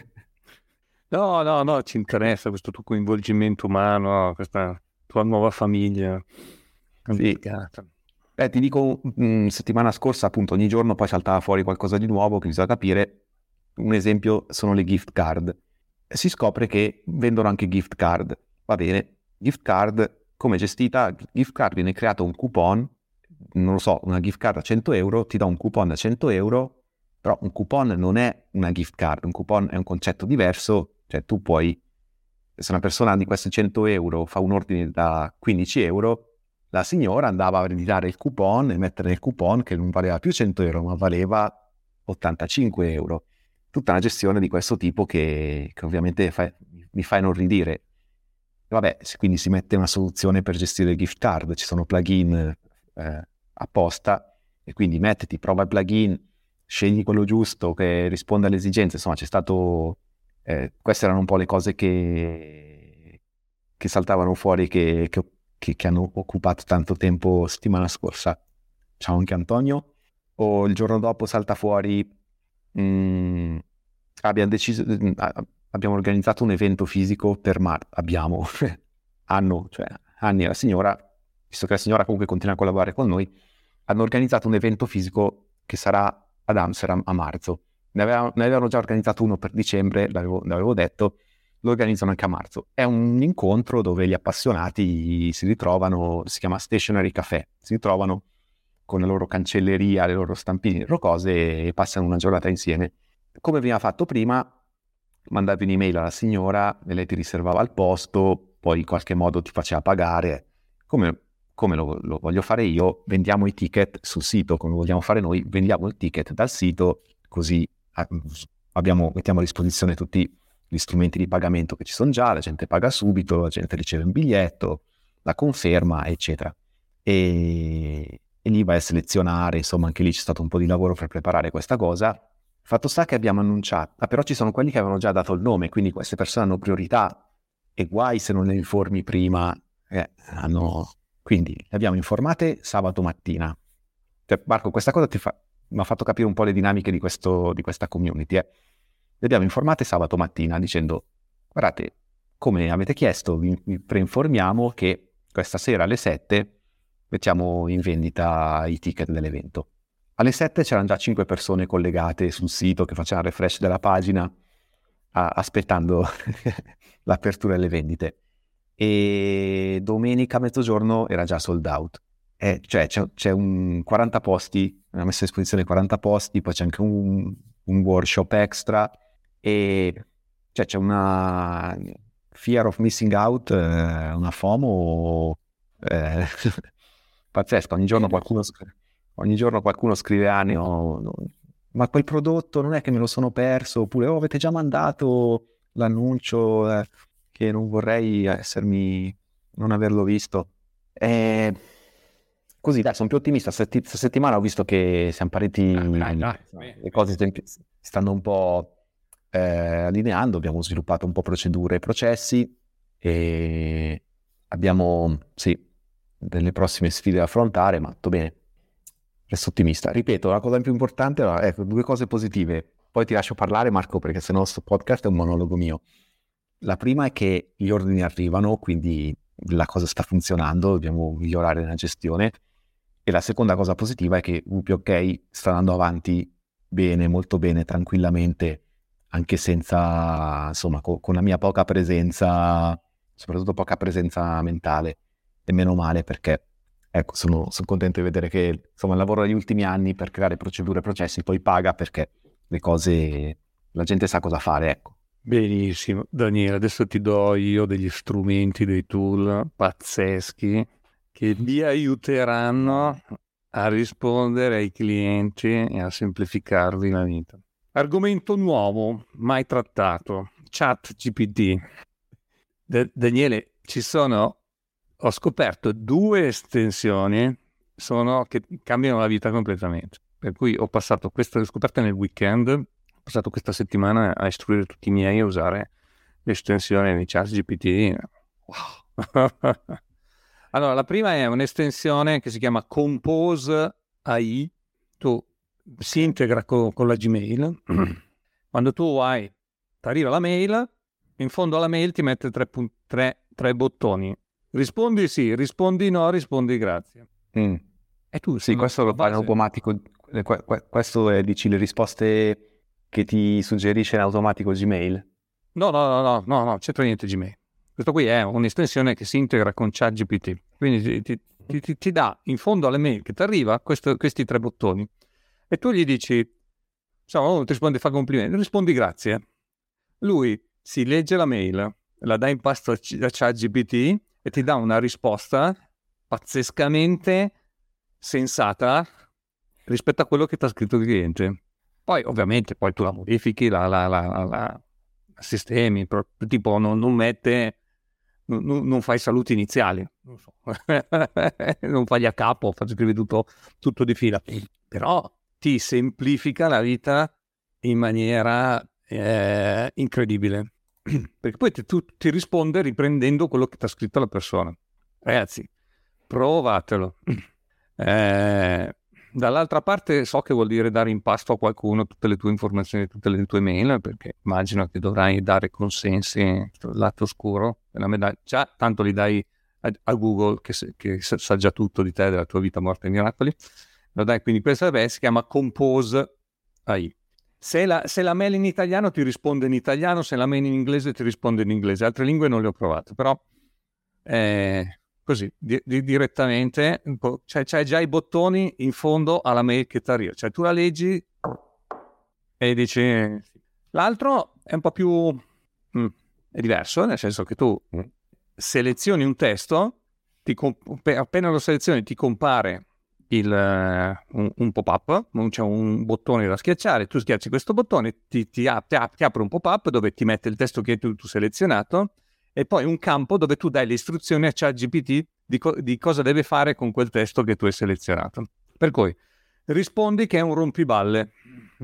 Speaker 3: No, no, no, ci interessa questo tuo coinvolgimento umano, questa tua nuova famiglia.
Speaker 2: Sì. Eh, ti dico, mh, settimana scorsa appunto ogni giorno poi saltava fuori qualcosa di nuovo che bisogna capire. Un esempio sono le gift card. Si scopre che vendono anche gift card. Va bene, gift card, come è gestita? Gift card viene creato un coupon, non lo so, una gift card a cento euro, ti dà un coupon da cento euro, però un coupon non è una gift card, un coupon è un concetto diverso, cioè tu puoi, se una persona di questi cento euro fa un ordine da quindici euro, la signora andava a ridare il coupon e mettere nel coupon che non valeva più cento euro, ma valeva ottantacinque euro. Tutta una gestione di questo tipo che, che ovviamente fa, mi fa inorridire. Vabbè, quindi si mette una soluzione per gestire il gift card, ci sono plugin eh, apposta, e quindi mettiti, prova il plugin, scegli quello giusto che risponda alle esigenze. Insomma, c'è stato... Eh, queste erano un po' le cose che, che saltavano fuori, che, che Che, che hanno occupato tanto tempo settimana scorsa. Ciao anche Antonio. O il giorno dopo salta fuori, mh, abbiamo deciso, mh, abbiamo organizzato un evento fisico per Mar- abbiamo, hanno, cioè Anni e la signora, visto che la signora comunque continua a collaborare con noi, hanno organizzato un evento fisico che sarà ad Amsterdam a marzo. Ne avevano, ne avevano già organizzato uno per dicembre, l'avevo, l'avevo detto, lo organizzano anche a marzo. È un incontro dove gli appassionati si ritrovano, si chiama Stationery Café, si ritrovano con la loro cancelleria, le loro stampine, le loro cose, e passano una giornata insieme. Come veniva fatto prima, mandavi un'email alla signora e lei ti riservava il posto, poi in qualche modo ti faceva pagare, come, come lo, lo voglio fare io, vendiamo i ticket sul sito, come lo vogliamo fare noi, vendiamo il ticket dal sito, così abbiamo, mettiamo a disposizione tutti gli strumenti di pagamento che ci sono già, la gente paga subito, la gente riceve un biglietto, la conferma, eccetera. E, e lì vai a selezionare, insomma, anche lì c'è stato un po' di lavoro per preparare questa cosa. Fatto sta che abbiamo annunciato, ah, però ci sono quelli che avevano già dato il nome, quindi queste persone hanno priorità, e guai se non le informi prima, eh, hanno... Quindi le abbiamo informate sabato mattina. Cioè, Marco, questa cosa ti fa... mi ha fatto capire un po' le dinamiche di, questo, di questa community. Eh. Le abbiamo informate sabato mattina dicendo, guardate, come avete chiesto, vi, vi preinformiamo che questa sera alle sette mettiamo in vendita i ticket dell'evento. Alle sette c'erano già cinque persone collegate sul sito che facevano refresh della pagina a, aspettando l'apertura delle vendite. E domenica a mezzogiorno era già sold out. Eh, cioè c'è, c'è un quaranta posti, abbiamo messo a disposizione quaranta posti, poi c'è anche un, un workshop extra, e cioè c'è una fear of missing out, eh, una FOMO eh, pazzesca. Ogni giorno qualcuno ogni giorno qualcuno scrive ah, no, no, ma quel prodotto non è che me lo sono perso, oppure oh, avete già mandato l'annuncio, eh, che non vorrei essermi non averlo visto. Eh, così dai, sono più ottimista. Questa settimana ho visto che siamo partiti, ah, dai, dai, le cose si stanno un po' eh, allineando, abbiamo sviluppato un po' procedure e processi, e abbiamo sì delle prossime sfide da affrontare, ma tutto bene, resto ottimista. Ripeto, la cosa più importante, ecco, due cose positive, poi ti lascio parlare, Marco, perché sennò questo podcast è un monologo mio. La prima è che gli ordini arrivano, quindi la cosa sta funzionando, dobbiamo migliorare la gestione. E la seconda cosa positiva è che W P O K sta andando avanti bene, molto bene, tranquillamente, anche senza, insomma, co- con la mia poca presenza, soprattutto poca presenza mentale, e meno male, perché ecco, sono, sono contento di vedere che insomma il lavoro degli ultimi anni per creare procedure e processi poi paga, perché le cose, la gente sa cosa fare, ecco.
Speaker 3: Benissimo, Daniele, adesso ti do io degli strumenti, dei tool pazzeschi che vi aiuteranno a rispondere ai clienti e a semplificarvi la vita. Argomento nuovo, mai trattato, ChatGPT. Da- Daniele, ci sono, ho scoperto due estensioni sono, che cambiano la vita completamente. Per cui ho passato questa scoperta nel weekend, ho passato questa settimana a istruire tutti i miei a usare l'estensione di ChatGPT. Wow! Allora, la prima è un'estensione che si chiama Compose A I. Tu si integra co- con la Gmail. Quando tu hai, ti arriva la mail, in fondo alla mail ti mette tre, pun- tre, tre bottoni. Rispondi sì, rispondi no, rispondi grazie.
Speaker 2: Mm.
Speaker 3: E tu
Speaker 2: sì, questo lo fa in automatico. Questo è, dici, le risposte che ti suggerisce in automatico Gmail?
Speaker 3: No, no, no, no, no, no, c'entra niente Gmail. Questo qui è un'estensione che si integra con ChatGPT. Quindi ti, ti, ti, ti dà in fondo alle mail che ti arriva questo, questi tre bottoni. E tu gli dici, insomma, uno ti risponde, fa complimenti, rispondi grazie. Lui si legge la mail, la dà in pasto a ChatGPT e ti dà una risposta pazzescamente sensata rispetto a quello che ti ha scritto il cliente. Poi ovviamente poi tu la modifichi, la, la, la, la, la sistemi, tipo non, non mette, non, non fai saluti iniziali, non so. Non fai a capo, fai scrivi tutto, tutto di fila, però ti semplifica la vita in maniera eh, incredibile, perché poi ti, tu ti risponde riprendendo quello che ti ha scritto la persona. Ragazzi, provatelo. Eh, dall'altra parte so che vuol dire dare in pasto a qualcuno tutte le tue informazioni, tutte le tue mail, perché immagino che dovrai dare consensi sul lato oscuro della medaglia. Già tanto li dai a, a Google che, se, che sa già tutto di te, della tua vita, morte e miracoli. Lo dai, quindi questa beh, si chiama Compose A I. Se la, se la mail in italiano ti risponde in italiano, se la mail in inglese ti risponde in inglese. Altre lingue non le ho provate, però eh, così, di, di, direttamente, cioè, c'hai già i bottoni in fondo alla mail che ti arriva. Cioè tu la leggi e dici... L'altro è un po' più... Mm, è diverso, nel senso che tu selezioni un testo ti comp- appena lo selezioni ti compare il, uh, un, un pop-up, c'è un bottone da schiacciare, tu schiacci questo bottone, ti, ti, ap- ti, ap- ti apre un pop-up dove ti mette il testo che tu hai selezionato e poi un campo dove tu dai le istruzioni a ChatGPT di, co- di cosa deve fare con quel testo che tu hai selezionato. Per cui rispondi che è un rompiballe.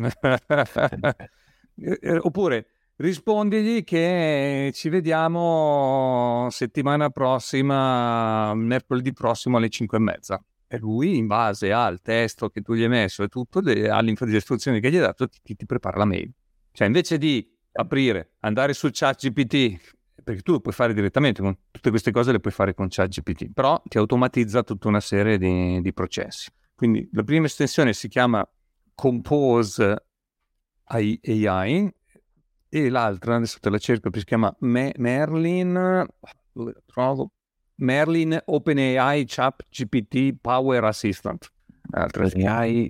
Speaker 3: Oppure rispondigli che ci vediamo settimana prossima, mercoledì prossimo alle cinque e mezza. E lui, in base al testo che tu gli hai messo e tutto, le, alle istruzioni che gli hai dato, ti, ti prepara la mail. Cioè, invece di aprire, andare su ChatGPT, perché tu lo puoi fare direttamente, con tutte queste cose le puoi fare con ChatGPT, però ti automatizza tutta una serie di, di processi. Quindi la prima estensione si chiama Compose A I e l'altra, adesso te la cerco, si chiama Me- Merlin, trovo, Merlin OpenAI ChatGPT Power Assistant.
Speaker 2: A I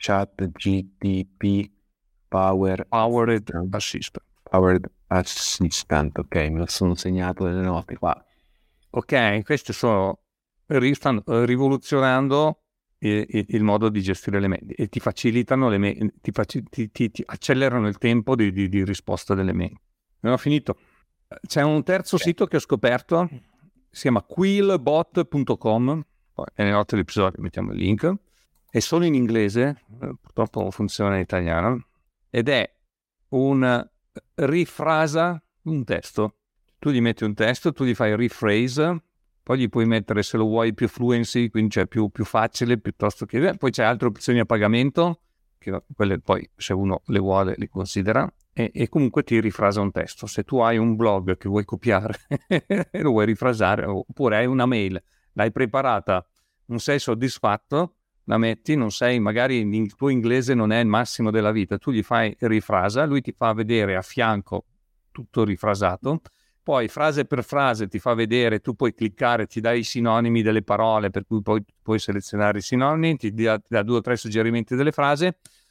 Speaker 2: ChatGPT Power
Speaker 3: Powered Assistant.
Speaker 2: Powered Assistant, ok, me lo sono segnato nelle note qua.
Speaker 3: Ok, queste sono, stanno rivoluzionando il, il modo di gestire le mail e ti facilitano le mail, ti, faci, ti, ti, ti accelerano il tempo di, di, di risposta delle mail. Non ho finito. C'è un terzo okay. sito che ho scoperto, si chiama quillbot punto com, poi nelle note dell'episodio mettiamo il link, è solo in inglese, purtroppo non funziona in italiano, ed è un rifrasa un testo. Tu gli metti un testo, tu gli fai rephrase, poi gli puoi mettere, se lo vuoi, più fluency, quindi c'è più, più facile, piuttosto che... Poi c'è altre opzioni a pagamento, che quelle poi, se uno le vuole, le considera, e, e comunque ti rifrasa un testo. Se tu hai un blog che vuoi copiare e lo vuoi rifrasare, oppure hai una mail, l'hai preparata, non sei soddisfatto, la metti, non sei, magari il tuo inglese non è il massimo della vita, tu gli fai rifrasa, lui ti fa vedere a fianco tutto rifrasato, poi frase per frase ti fa vedere, tu puoi cliccare, ti dai i sinonimi delle parole, per cui poi puoi selezionare i sinonimi, ti dà, ti dà due o tre suggerimenti delle frasi,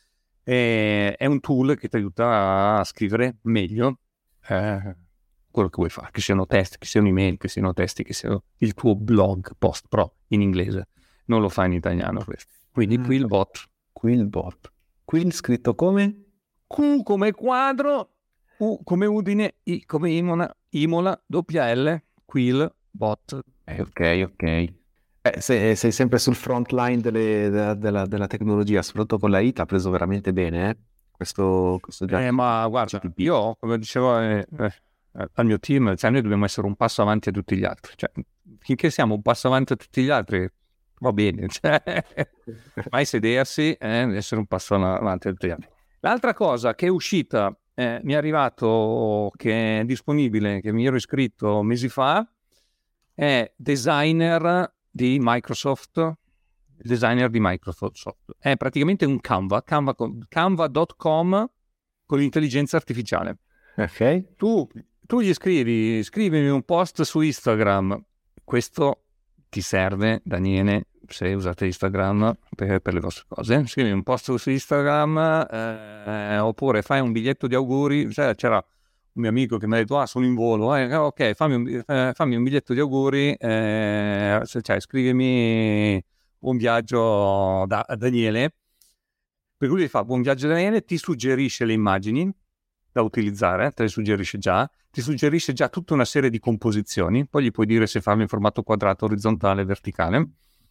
Speaker 3: e è un tool che ti aiuta a scrivere meglio eh, quello che vuoi fare, che siano testi, che siano email, che siano testi, che siano il tuo blog post, però in inglese, non lo fa in italiano questo. Quindi Quillbot.
Speaker 2: Quillbot. Quill scritto come?
Speaker 3: Q come quadro, U come Udine, I come Imola, Imola, doppia L, Quillbot.
Speaker 2: Eh, ok, ok. Eh, sei, sei sempre sul front line delle, della, della, della tecnologia, soprattutto con la I T, ha preso veramente bene, eh? Questo, questo già...
Speaker 3: Eh, ma guarda, io, come dicevo eh, eh, al mio team, cioè noi dobbiamo essere un passo avanti a tutti gli altri. Cioè, finché siamo un passo avanti a tutti gli altri, va bene. Cioè, mai sedersi e eh, essere un passo avanti a tutti gli altri. L'altra cosa che è uscita, eh, mi è arrivato, che è disponibile, che mi ero iscritto mesi fa, è Designer di Microsoft. Il designer di Microsoft è praticamente un Canva, Canva canva punto com con l'intelligenza artificiale.
Speaker 2: Ok.
Speaker 3: Tu, tu gli scrivi, scrivimi un post su Instagram. Questo ti serve, Daniele, se usate Instagram per, per le vostre cose. Scrivi un post su Instagram eh, oppure fai un biglietto di auguri. Cioè, c'era un mio amico che mi ha detto, ah, sono in volo, eh, ok, fammi un, eh, fammi un biglietto di auguri, eh, cioè scrivimi buon viaggio da a Daniele, per cui gli fa buon viaggio Daniele, ti suggerisce le immagini da utilizzare, te le suggerisce già, ti suggerisce già tutta una serie di composizioni, poi gli puoi dire se farlo in formato quadrato, orizzontale, verticale.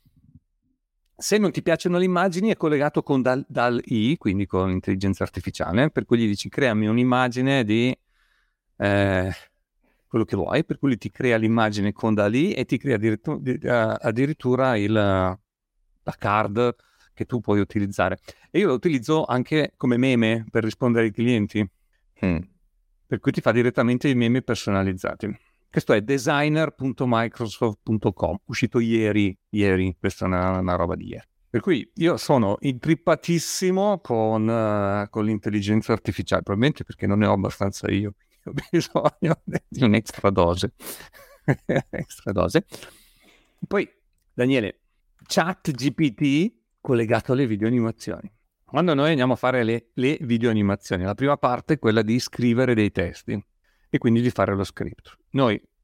Speaker 3: Se non ti piacciono le immagini è collegato con D A L I, quindi con l'intelligenza artificiale, per cui gli dici creami un'immagine di eh, quello che vuoi, per cui ti crea l'immagine con D A L I e ti crea addirittura, addirittura il, la card che tu puoi utilizzare. E io lo utilizzo anche come meme per rispondere ai clienti, mm. per cui ti fa direttamente i meme personalizzati. Questo è designer punto microsoft punto com, uscito ieri, ieri, questa è una, una roba di ieri. Per cui io sono intrippatissimo con, uh, con l'intelligenza artificiale, probabilmente perché non ne ho abbastanza io, ho bisogno di un'extra dose. extra dose. Poi, Daniele, ChatGPT collegato alle videoanimazioni. Quando noi andiamo a fare le, le videoanimazioni, la prima parte è quella di scrivere dei testi e quindi di fare lo script. Noi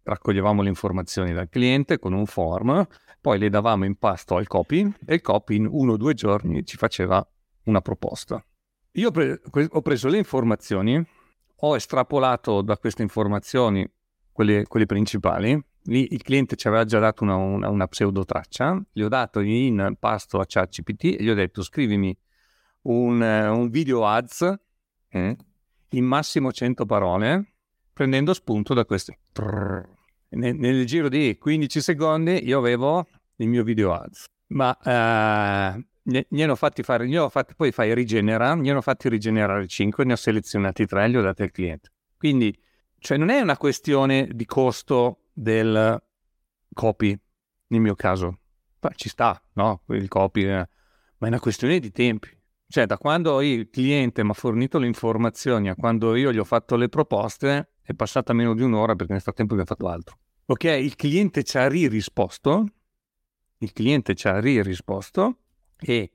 Speaker 3: raccoglievamo le informazioni dal cliente con un form, poi le davamo in pasto al copy e il copy in uno o due giorni ci faceva una proposta. Io ho, pre- ho preso le informazioni, ho estrapolato da queste informazioni quelle, quelle principali. Lì il cliente ci aveva già dato una, una, una pseudo traccia, gli ho dato in pasto a ChatGPT e gli ho detto scrivimi un, un video ads eh, in massimo cento parole, prendendo spunto da queste. Nel, nel giro di quindici secondi io avevo il mio video ads, ma eh, ne, ne hanno fatti fare, ne ho fatti, poi fai rigenerare, ne hanno fatti rigenerare cinque, ne ho selezionati tre e li ho dati al cliente. Quindi, cioè non è una questione di costo del copy, nel mio caso, ma ci sta, no? Il copy, eh, ma è una questione di tempi. Cioè, da quando il cliente mi ha fornito le informazioni a quando io gli ho fatto le proposte, è passata meno di un'ora perché nel frattempo abbiamo fatto altro. Ok, il cliente ci ha ri-risposto, il cliente ci ha ri-risposto e,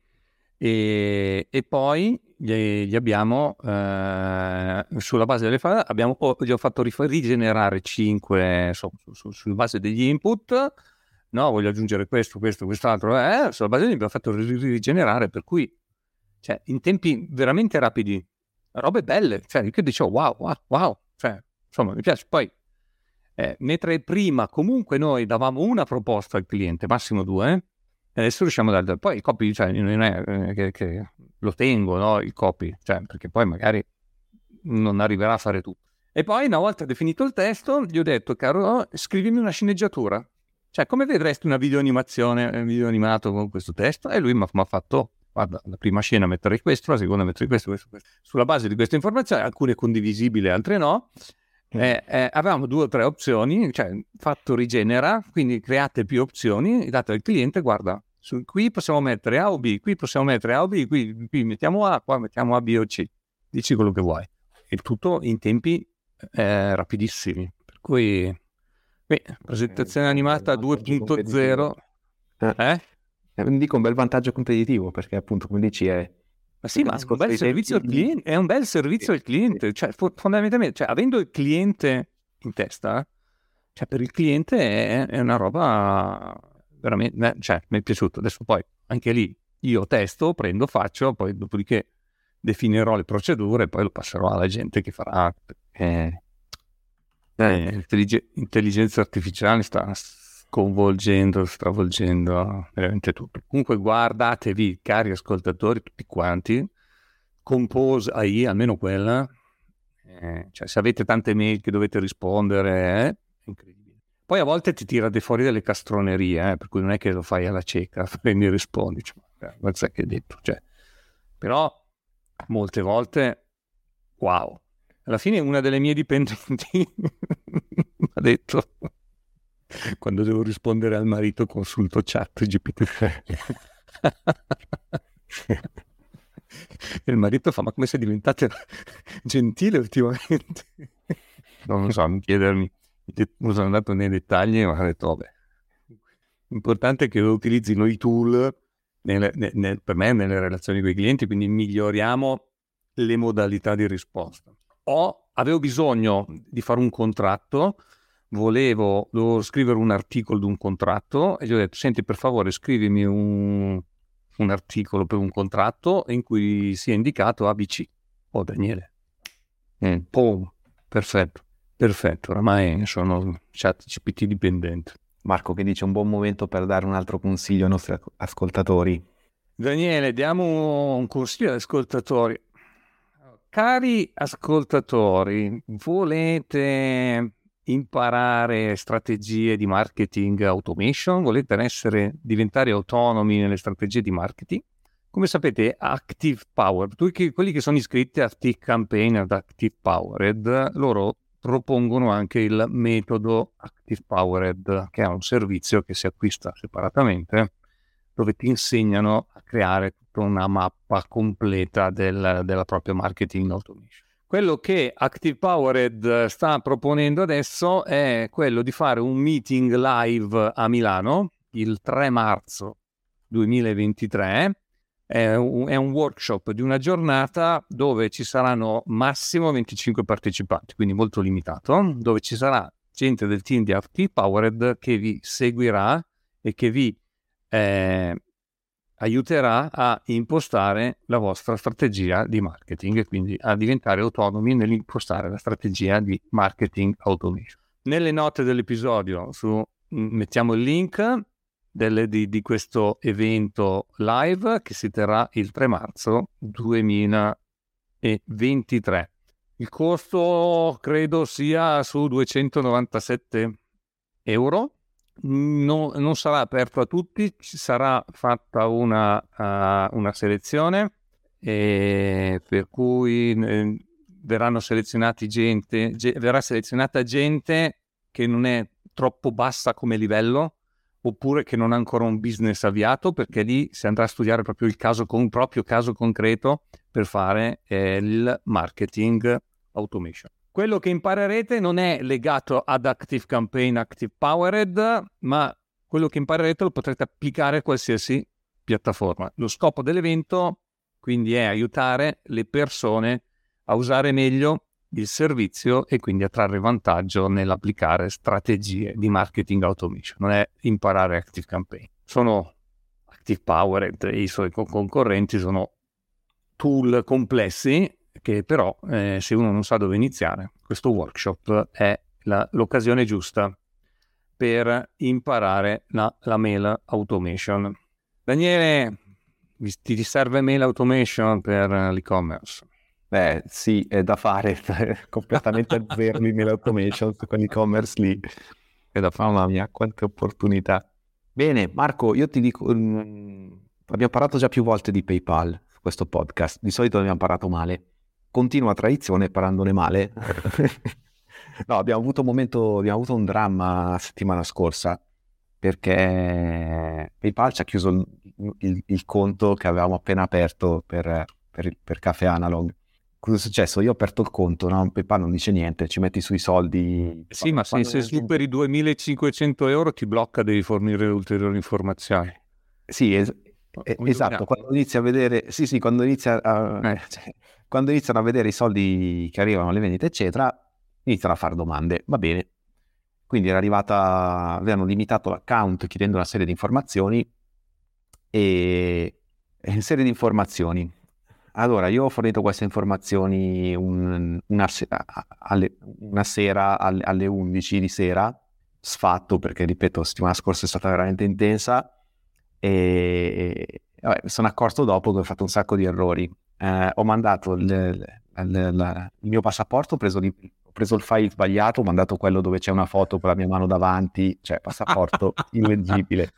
Speaker 3: e, e poi gli, gli abbiamo, eh, sulla base delle file, abbiamo, gli ho fatto rif- rigenerare cinque, so, su, su, sulla base degli input, no, voglio aggiungere questo, questo, quest'altro, eh, sulla base degli abbiamo fatto rigenerare, per cui cioè, in tempi veramente rapidi, robe belle, cioè, io dicevo wow, wow, wow, cioè, insomma, mi piace. Poi, eh, mentre prima comunque noi davamo una proposta al cliente, massimo due, e adesso riusciamo a dare, poi il copy, cioè, non è eh, che, che lo tengo, no, il copy, cioè, perché poi magari non arriverà a fare tutto. E poi, una volta definito il testo, gli ho detto, caro, scrivimi una sceneggiatura, cioè, come vedresti una videoanimazione, un video animato con questo testo? E lui mi ha fatto, guarda, la prima scena metterei questo, la seconda metterei questo, questo, questo. Sulla base di queste informazioni, alcune condivisibili, altre no, eh, eh, avevamo due o tre opzioni, cioè fatto rigenera, quindi create più opzioni, date al cliente, guarda, su, qui possiamo mettere A o B, qui possiamo mettere A o B, qui, qui mettiamo A, qua mettiamo A, B o C, dici quello che vuoi. E tutto in tempi eh, rapidissimi, per cui beh, presentazione animata due punto zero, eh?
Speaker 2: Dico un bel vantaggio competitivo perché appunto come dici è
Speaker 3: ma sì, ma è un bel servizio al cliente, è un bel servizio al cliente, cioè fondamentalmente, cioè avendo il cliente in testa, cioè per il cliente è, è una roba veramente, cioè mi è piaciuto. Adesso poi anche lì io testo, prendo, faccio, poi dopodiché definirò le procedure e poi lo passerò alla gente che farà. Eh, eh, intellig- intelligenza artificiale sta sconvolgendo, stravolgendo veramente tutto. Comunque guardatevi, cari ascoltatori, tutti quanti, Compose A I, almeno quella, eh, cioè se avete tante mail che dovete rispondere, eh, è incredibile. Poi a volte ti tira de fuori delle castronerie, eh, per cui non è che lo fai alla cieca, prendi e rispondi, cioè, eh, ma sai che hai detto, cioè. Però molte volte, wow. Alla fine una delle mie dipendenti mi ha detto, quando devo rispondere al marito consulto chat G P T. E il marito fa, ma come sei diventata gentile ultimamente? Non lo so, non chiedermi, non sono andato nei dettagli, ma ho detto, vabbè, l'importante è che lo utilizzino i tool nelle, nel, per me nelle relazioni con i clienti, quindi miglioriamo le modalità di risposta. O avevo bisogno di fare un contratto, volevo, dovevo scrivere un articolo di un contratto e gli ho detto, senti per favore scrivimi un, un articolo per un contratto in cui sia indicato A B C. Oh Daniele, mm. Boom. perfetto, perfetto, oramai sono ChatGPT dipendente.
Speaker 2: Marco, che dice un buon momento per dare un altro consiglio ai nostri ascoltatori.
Speaker 3: Daniele, diamo un consiglio agli ascoltatori. Cari ascoltatori, volete imparare strategie di marketing automation? Volete essere, diventare autonomi nelle strategie di marketing? Come sapete, Active Power, tutti quelli che sono iscritti a Tick Campaign ad Active Powered, loro propongono anche il metodo Active Powered, che è un servizio che si acquista separatamente, dove ti insegnano a creare tutta una mappa completa del, della propria marketing automation. Quello che Active Powered sta proponendo adesso è quello di fare un meeting live a Milano il tre marzo duemilaventitré. È un, è un workshop di una giornata dove ci saranno massimo venticinque partecipanti, quindi molto limitato, dove ci sarà gente del team di Active Powered che vi seguirà e che vi eh, aiuterà a impostare la vostra strategia di marketing e quindi a diventare autonomi nell'impostare la strategia di marketing automation. Nelle note dell'episodio su, mettiamo il link delle, di, di questo evento live che si terrà il tre marzo duemilaventitré. Il costo credo sia su duecentonovantasette euro. No, non sarà aperto a tutti, ci sarà fatta una, uh, una selezione e per cui eh, verranno selezionati gente, ge- verrà selezionata gente che non è troppo bassa come livello oppure che non ha ancora un business avviato, perché lì si andrà a studiare proprio il caso con proprio caso concreto per fare eh, il marketing automation. Quello che imparerete non è legato ad Active Campaign, Active Powered, ma quello che imparerete lo potrete applicare a qualsiasi piattaforma. Lo scopo dell'evento quindi è aiutare le persone a usare meglio il servizio e quindi a trarre vantaggio nell'applicare strategie di marketing automation. Non è imparare Active Campaign. Sono Active Powered e i suoi concorrenti sono tool complessi che però eh, se uno non sa dove iniziare, questo workshop è la, l'occasione giusta per imparare la, la mail automation. Daniele, ti serve mail automation per l'e-commerce?
Speaker 2: Beh, sì, è da fare, completamente zero l'email automation con l'e-commerce lì. È da fare, mamma mia, quante opportunità. Bene, Marco, io ti dico, um, abbiamo parlato già più volte di PayPal su questo podcast, di solito ne abbiamo parlato male. Continua tradizione parlandone male. No, abbiamo avuto un momento, abbiamo avuto un dramma la settimana scorsa perché PayPal ci ha chiuso il, il, il conto che avevamo appena aperto per, per, per Caffè Analog. Cosa è successo? Io ho aperto il conto, no? PayPal non dice niente, ci metti sui soldi.
Speaker 3: Sì, ma se, se superi duemilacinquecento euro ti blocca, devi fornire ulteriori informazioni.
Speaker 2: Sì, es- eh, esatto, quando inizi a vedere, sì, sì, quando inizia a, eh. cioè, quando iniziano a vedere i soldi che arrivano alle vendite, eccetera, iniziano a fare domande. Va bene. Quindi era arrivata, avevano limitato l'account chiedendo una serie di informazioni e, e una serie di informazioni. Allora, io ho fornito queste informazioni un, una, alle, una sera alle, alle undici di sera, sfatto perché, ripeto, la settimana scorsa è stata veramente intensa e vabbè, mi sono accorto dopo che ho fatto un sacco di errori. Eh, ho mandato il, il, il, il mio passaporto, ho preso, di, ho preso il file sbagliato, ho mandato quello dove c'è una foto con la mia mano davanti, cioè passaporto illeggibile.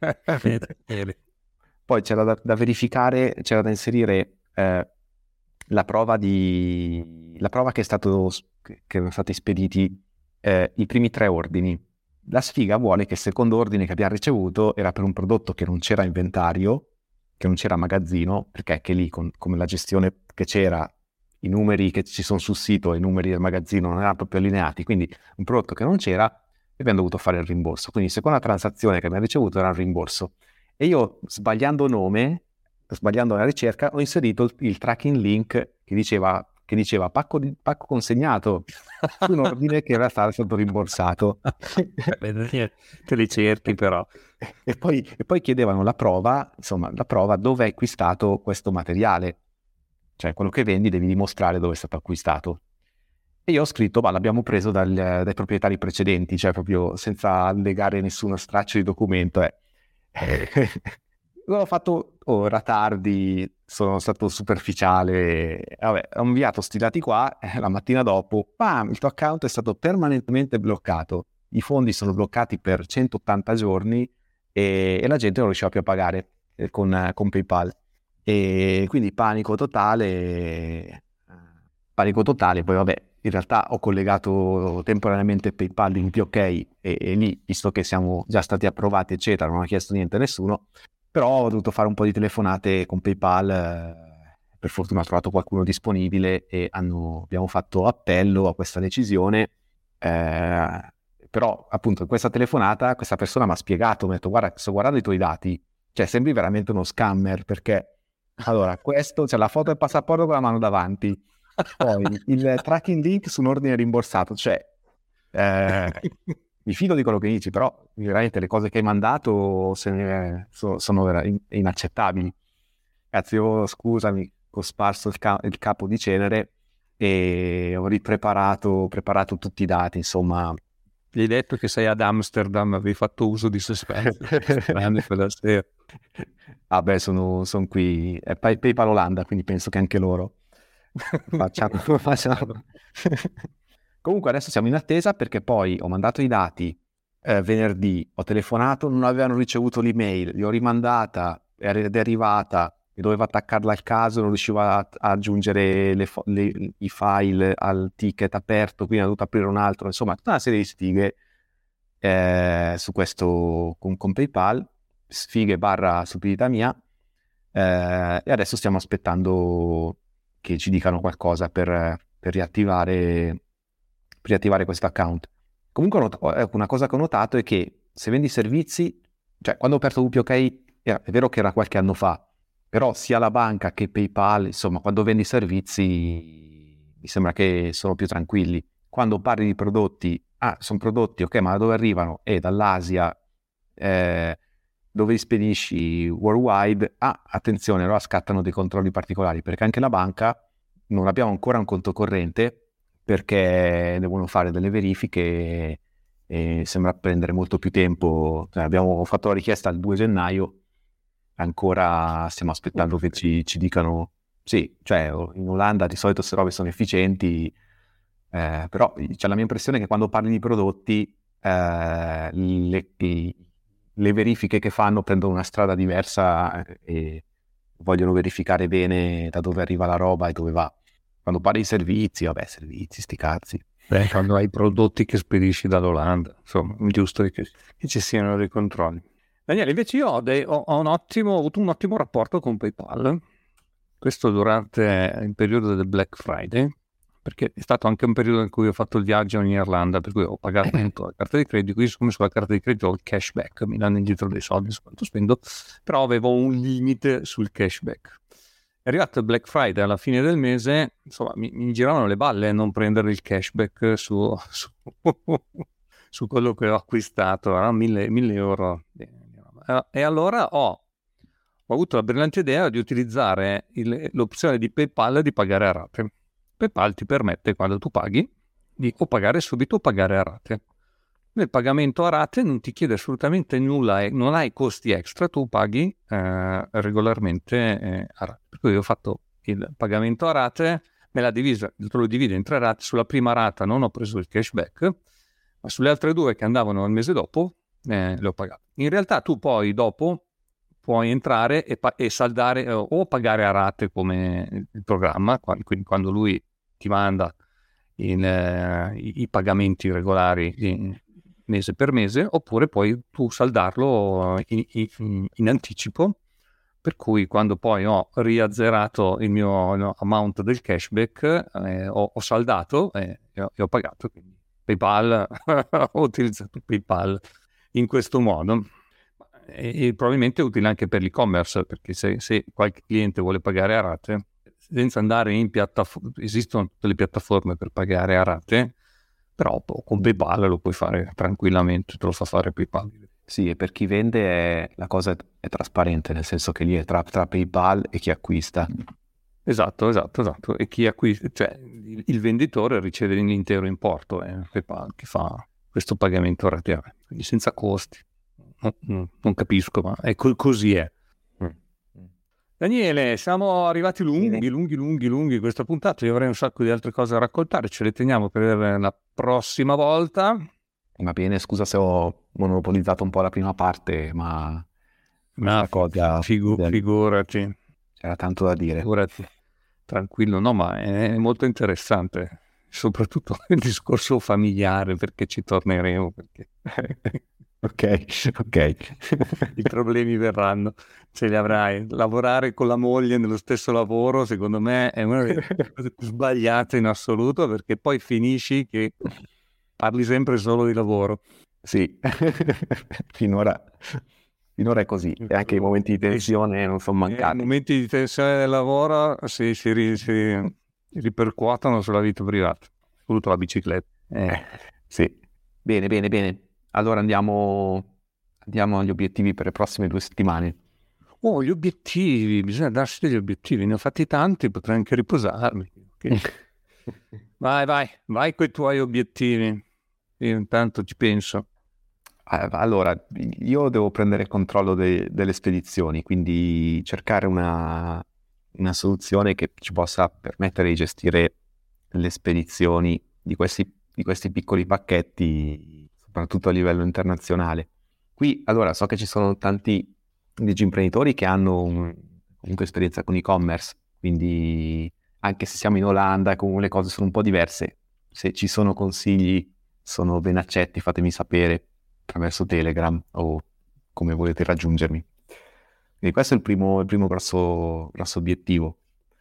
Speaker 2: Poi c'era da, da verificare, c'era da inserire eh, la prova di la prova che è stato che erano stati spediti eh, i primi tre ordini. La sfiga vuole che il secondo ordine che abbiamo ricevuto era per un prodotto che non c'era inventario, che non c'era magazzino, perché anche lì con, come la gestione che c'era, i numeri che ci sono sul sito e i numeri del magazzino non erano proprio allineati, quindi un prodotto che non c'era e abbiamo dovuto fare il rimborso. Quindi la seconda transazione che abbiamo ricevuto era il rimborso. E io, sbagliando nome, sbagliando la ricerca, ho inserito il, il tracking link che diceva, che diceva pacco, di, pacco consegnato su un ordine che in realtà è stato rimborsato.
Speaker 3: Te li cerchi però.
Speaker 2: E poi, e poi chiedevano la prova, insomma, la prova dove hai acquistato questo materiale. Cioè, quello che vendi devi dimostrare dove è stato acquistato. E io ho scritto, ma l'abbiamo preso dal, dai proprietari precedenti, cioè proprio senza allegare nessuno straccio di documento. Eh. L'ho fatto ora tardi, sono stato superficiale, vabbè, ho inviato sti dati qua, eh, la mattina dopo, pam, il tuo account è stato permanentemente bloccato, i fondi sono bloccati per centottanta giorni e, e la gente non riusciva più a pagare eh, con, con PayPal, e quindi panico totale, panico totale, poi vabbè, in realtà ho collegato temporaneamente PayPal in P OK e, e lì, visto che siamo già stati approvati, eccetera, non ha chiesto niente a nessuno, però ho dovuto fare un po' di telefonate con PayPal, eh, per fortuna ho trovato qualcuno disponibile e hanno, abbiamo fatto appello a questa decisione, eh, però appunto in questa telefonata questa persona mi ha spiegato, mi ha detto guarda, sto guardando i tuoi dati, cioè sembri veramente uno scammer perché allora questo, c'è cioè, la foto del passaporto con la mano davanti, poi il tracking link su un ordine rimborsato, cioè Eh, mi fido di quello che dici, però veramente le cose che hai mandato se ne, so, sono vera- in- inaccettabili. Cazzo, io, scusami, ho sparso il, ca- il capo di cenere e ho ripreparato preparato tutti i dati, insomma.
Speaker 3: Gli hai detto che sei ad Amsterdam, avevi fatto uso di sospenso. Grande quella sera.
Speaker 2: Ah beh, sono, sono qui, è Pay- PayPal Olanda, quindi penso che anche loro facciano, facciano. Comunque adesso siamo in attesa perché poi ho mandato i dati eh, venerdì, ho telefonato, non avevano ricevuto l'email, li ho rimandata ed è arrivata e dovevo attaccarla al caso, non riuscivo a, a aggiungere le fo- le- i file al ticket aperto, quindi ho dovuto aprire un altro, insomma tutta una serie di sfighe eh, su questo con, con PayPal, sfighe barra stupidità mia, eh, e adesso stiamo aspettando che ci dicano qualcosa per, per riattivare per riattivare questo account. Comunque ho not- ecco, una cosa che ho notato è che se vendi servizi, cioè quando ho aperto W P O K, era- è vero che era qualche anno fa, però sia la banca che PayPal, insomma, quando vendi servizi mi sembra che sono più tranquilli. Quando parli di prodotti, ah, sono prodotti, ok, ma da dove arrivano? E dall'Asia, eh, dove li spedisci worldwide, ah, attenzione, allora scattano dei controlli particolari, perché anche la banca non abbiamo ancora un conto corrente, perché devono fare delle verifiche e, e sembra prendere molto più tempo. Cioè, abbiamo fatto la richiesta il due gennaio, ancora stiamo aspettando che ci, ci dicano. Sì, cioè in Olanda di solito queste robe sono efficienti, eh, però c'è la mia impressione che quando parli di prodotti eh, le, i- le verifiche che fanno prendono una strada diversa eh, e vogliono verificare bene da dove arriva la roba e dove va. Quando parli di servizi, vabbè, servizi, sti cazzi.
Speaker 3: Beh, quando hai prodotti che spedisci dall'Olanda, insomma, è giusto che, che ci siano dei controlli. Daniele, invece io ho, dei, ho, ho un ottimo, ho avuto un ottimo rapporto con PayPal, questo durante il periodo del Black Friday, perché è stato anche un periodo in cui ho fatto il viaggio in Irlanda, per cui ho pagato tutto la carta di credito, quindi siccome sulla carta di credito ho il cashback, mi danno indietro dei soldi su quanto spendo, però avevo un limite sul cashback. È arrivato il Black Friday alla fine del mese, insomma, mi, mi giravano le balle a non prendere il cashback su, su, su quello che ho acquistato, erano mille, mille euro. E allora ho, ho avuto la brillante idea di utilizzare il, l'opzione di PayPal di pagare a rate. PayPal ti permette, quando tu paghi, di o pagare subito o pagare a rate. Nel pagamento a rate non ti chiede assolutamente nulla e non hai costi extra, tu paghi eh, regolarmente eh, a rate. Per cui io ho fatto il pagamento a rate, me l'ha divisa, te lo divido in tre rate. Sulla prima rata non ho preso il cashback, ma sulle altre due che andavano il mese dopo eh, le ho pagate. In realtà tu poi dopo puoi entrare e, pa- e saldare eh, o pagare a rate come il programma, quindi quando lui ti manda in, eh, i, i pagamenti regolari in, mese per mese, oppure puoi tu saldarlo in, in, in anticipo, per cui quando poi ho riazzerato il mio no, amount del cashback eh, ho, ho saldato e, e, ho, e ho pagato. Quindi PayPal, ho utilizzato PayPal in questo modo. E, e probabilmente è utile anche per l'e-commerce, perché se, se qualche cliente vuole pagare a rate, senza andare in piattaforme, esistono tutte le piattaforme per pagare a rate, però con PayPal lo puoi fare tranquillamente, te lo fa fare PayPal.
Speaker 2: Sì, e per chi vende è, la cosa è, è trasparente, nel senso che lì è tra, tra PayPal e chi acquista.
Speaker 3: Esatto, esatto, esatto. E chi acquista, cioè il, il venditore riceve l'intero importo, è eh, PayPal che fa questo pagamento rateale, quindi senza costi. No, no, non capisco, ma è co- così è. Daniele, siamo arrivati lunghi, lunghi, lunghi, lunghi questa puntata. Io avrei un sacco di altre cose da raccontare, ce le teniamo per la prossima volta.
Speaker 2: Va bene, scusa se ho monopolizzato un po' la prima parte, ma questa
Speaker 3: No,
Speaker 2: cosa
Speaker 3: figu- figurati.
Speaker 2: C'era tanto da dire.
Speaker 3: Figurati. Tranquillo, no, ma è molto interessante, soprattutto il discorso familiare, perché ci torneremo, perché
Speaker 2: ok, ok.
Speaker 3: i problemi verranno, ce li avrai. Lavorare con la moglie nello stesso lavoro, secondo me, è una delle cose più sbagliate in assoluto, perché poi finisci che parli sempre solo di lavoro.
Speaker 2: Sì, finora, finora è così. E anche i momenti di tensione non sono mancati.
Speaker 3: I momenti di tensione del lavoro si, si, ri, si ripercuotono sulla vita privata, soprattutto la bicicletta.
Speaker 2: Eh, sì. Bene, bene, bene. Allora andiamo, andiamo agli obiettivi per le prossime due settimane.
Speaker 3: Oh, gli obiettivi, bisogna darsi degli obiettivi, ne ho fatti tanti, potrei anche riposarmi. Okay. Vai, vai, vai con i tuoi obiettivi. Io intanto ci penso.
Speaker 2: Allora, io devo prendere il controllo de- delle spedizioni, quindi cercare una, una soluzione che ci possa permettere di gestire le spedizioni di questi, di questi piccoli pacchetti, soprattutto a livello internazionale. Qui, allora, so che ci sono tanti digimprenditori che hanno un, comunque esperienza con e-commerce, quindi anche se siamo in Olanda e comunque le cose sono un po' diverse, se ci sono consigli sono ben accetti, fatemi sapere attraverso Telegram o come volete raggiungermi. Quindi questo è il primo, il primo grosso, grosso obiettivo.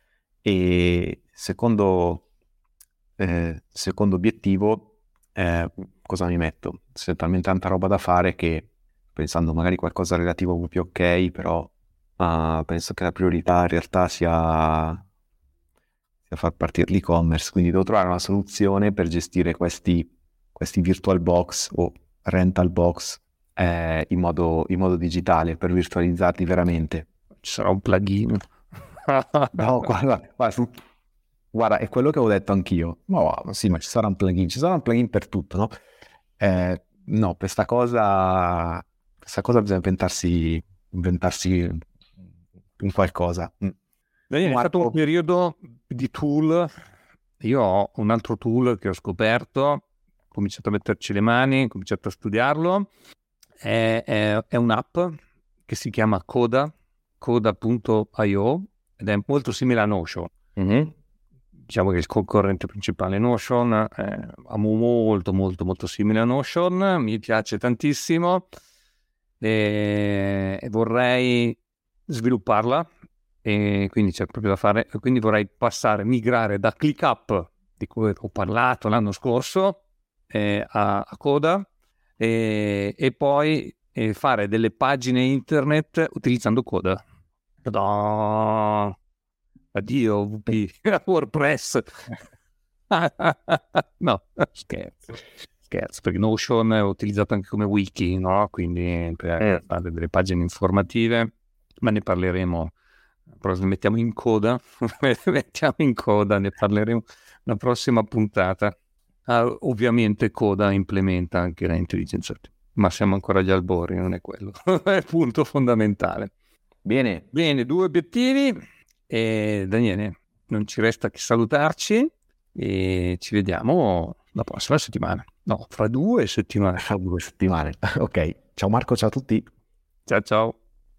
Speaker 2: E secondo, eh, secondo obiettivo, eh, cosa mi metto? C'è talmente tanta roba da fare che, pensando magari qualcosa relativo un po' più ok, però uh, penso che la priorità in realtà sia, sia far partire l'e-commerce, quindi devo trovare una soluzione per gestire questi, questi virtual box o rental box eh, in, modo, in modo digitale, per virtualizzarli veramente.
Speaker 3: Ci sarà un plugin.
Speaker 2: No, guarda, guarda, guarda, è quello che ho detto anch'io. Ma sì, ma ci sarà un plugin, ci sarà un plugin per tutto, no? Eh, no, per sta cosa, questa cosa bisogna inventarsi, inventarsi in qualcosa.
Speaker 3: Daniele, è stato un periodo di tool. Io ho un altro tool che ho scoperto, ho cominciato a metterci le mani, ho cominciato a studiarlo. È, è, è un'app che si chiama Coda, coda punto io, ed è molto simile a Notion. Mm-hmm. Diciamo che il concorrente principale è Notion, è molto molto molto simile a Notion, mi piace tantissimo e, e vorrei svilupparla, e quindi c'è proprio da fare, quindi vorrei passare, migrare da ClickUp, di cui ho parlato l'anno scorso, eh, a, a Coda, e, e poi e fare delle pagine internet utilizzando Coda. Ta-da! Addio V P, WordPress. No, scherzo, scherzo, perché Notion è utilizzato anche come wiki, no? Quindi per eh. fare delle pagine informative, ma ne parleremo, però ne mettiamo in coda, mettiamo in coda, ne parleremo la prossima puntata. Ah, ovviamente Coda implementa anche l'intelligenza artificiale, ma siamo ancora agli albori, non è quello, è il punto fondamentale.
Speaker 2: Bene.
Speaker 3: Bene, due obiettivi. E Daniele, non ci resta che salutarci e ci vediamo la prossima settimana. No, fra due settimane.
Speaker 2: Fra due settimane. Ok. Ciao Marco, ciao a tutti.
Speaker 3: Ciao ciao.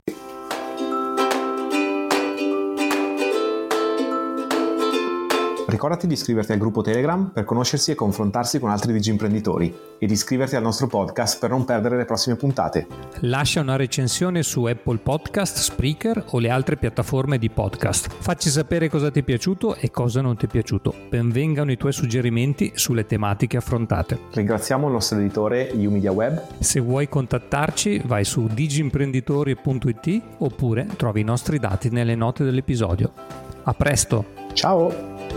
Speaker 4: Ricordati di iscriverti al gruppo Telegram per conoscersi e confrontarsi con altri digimprenditori e di iscriverti al nostro podcast per non perdere le prossime puntate.
Speaker 1: Lascia una recensione su Apple Podcast, Spreaker o le altre piattaforme di podcast. Facci sapere cosa ti è piaciuto e cosa non ti è piaciuto. Benvengano i tuoi suggerimenti sulle tematiche affrontate.
Speaker 4: Ringraziamo il nostro editore YouMedia Web.
Speaker 1: Se vuoi contattarci, vai su digimprenditori punto it oppure trovi i nostri dati nelle note dell'episodio. A presto!
Speaker 4: Ciao!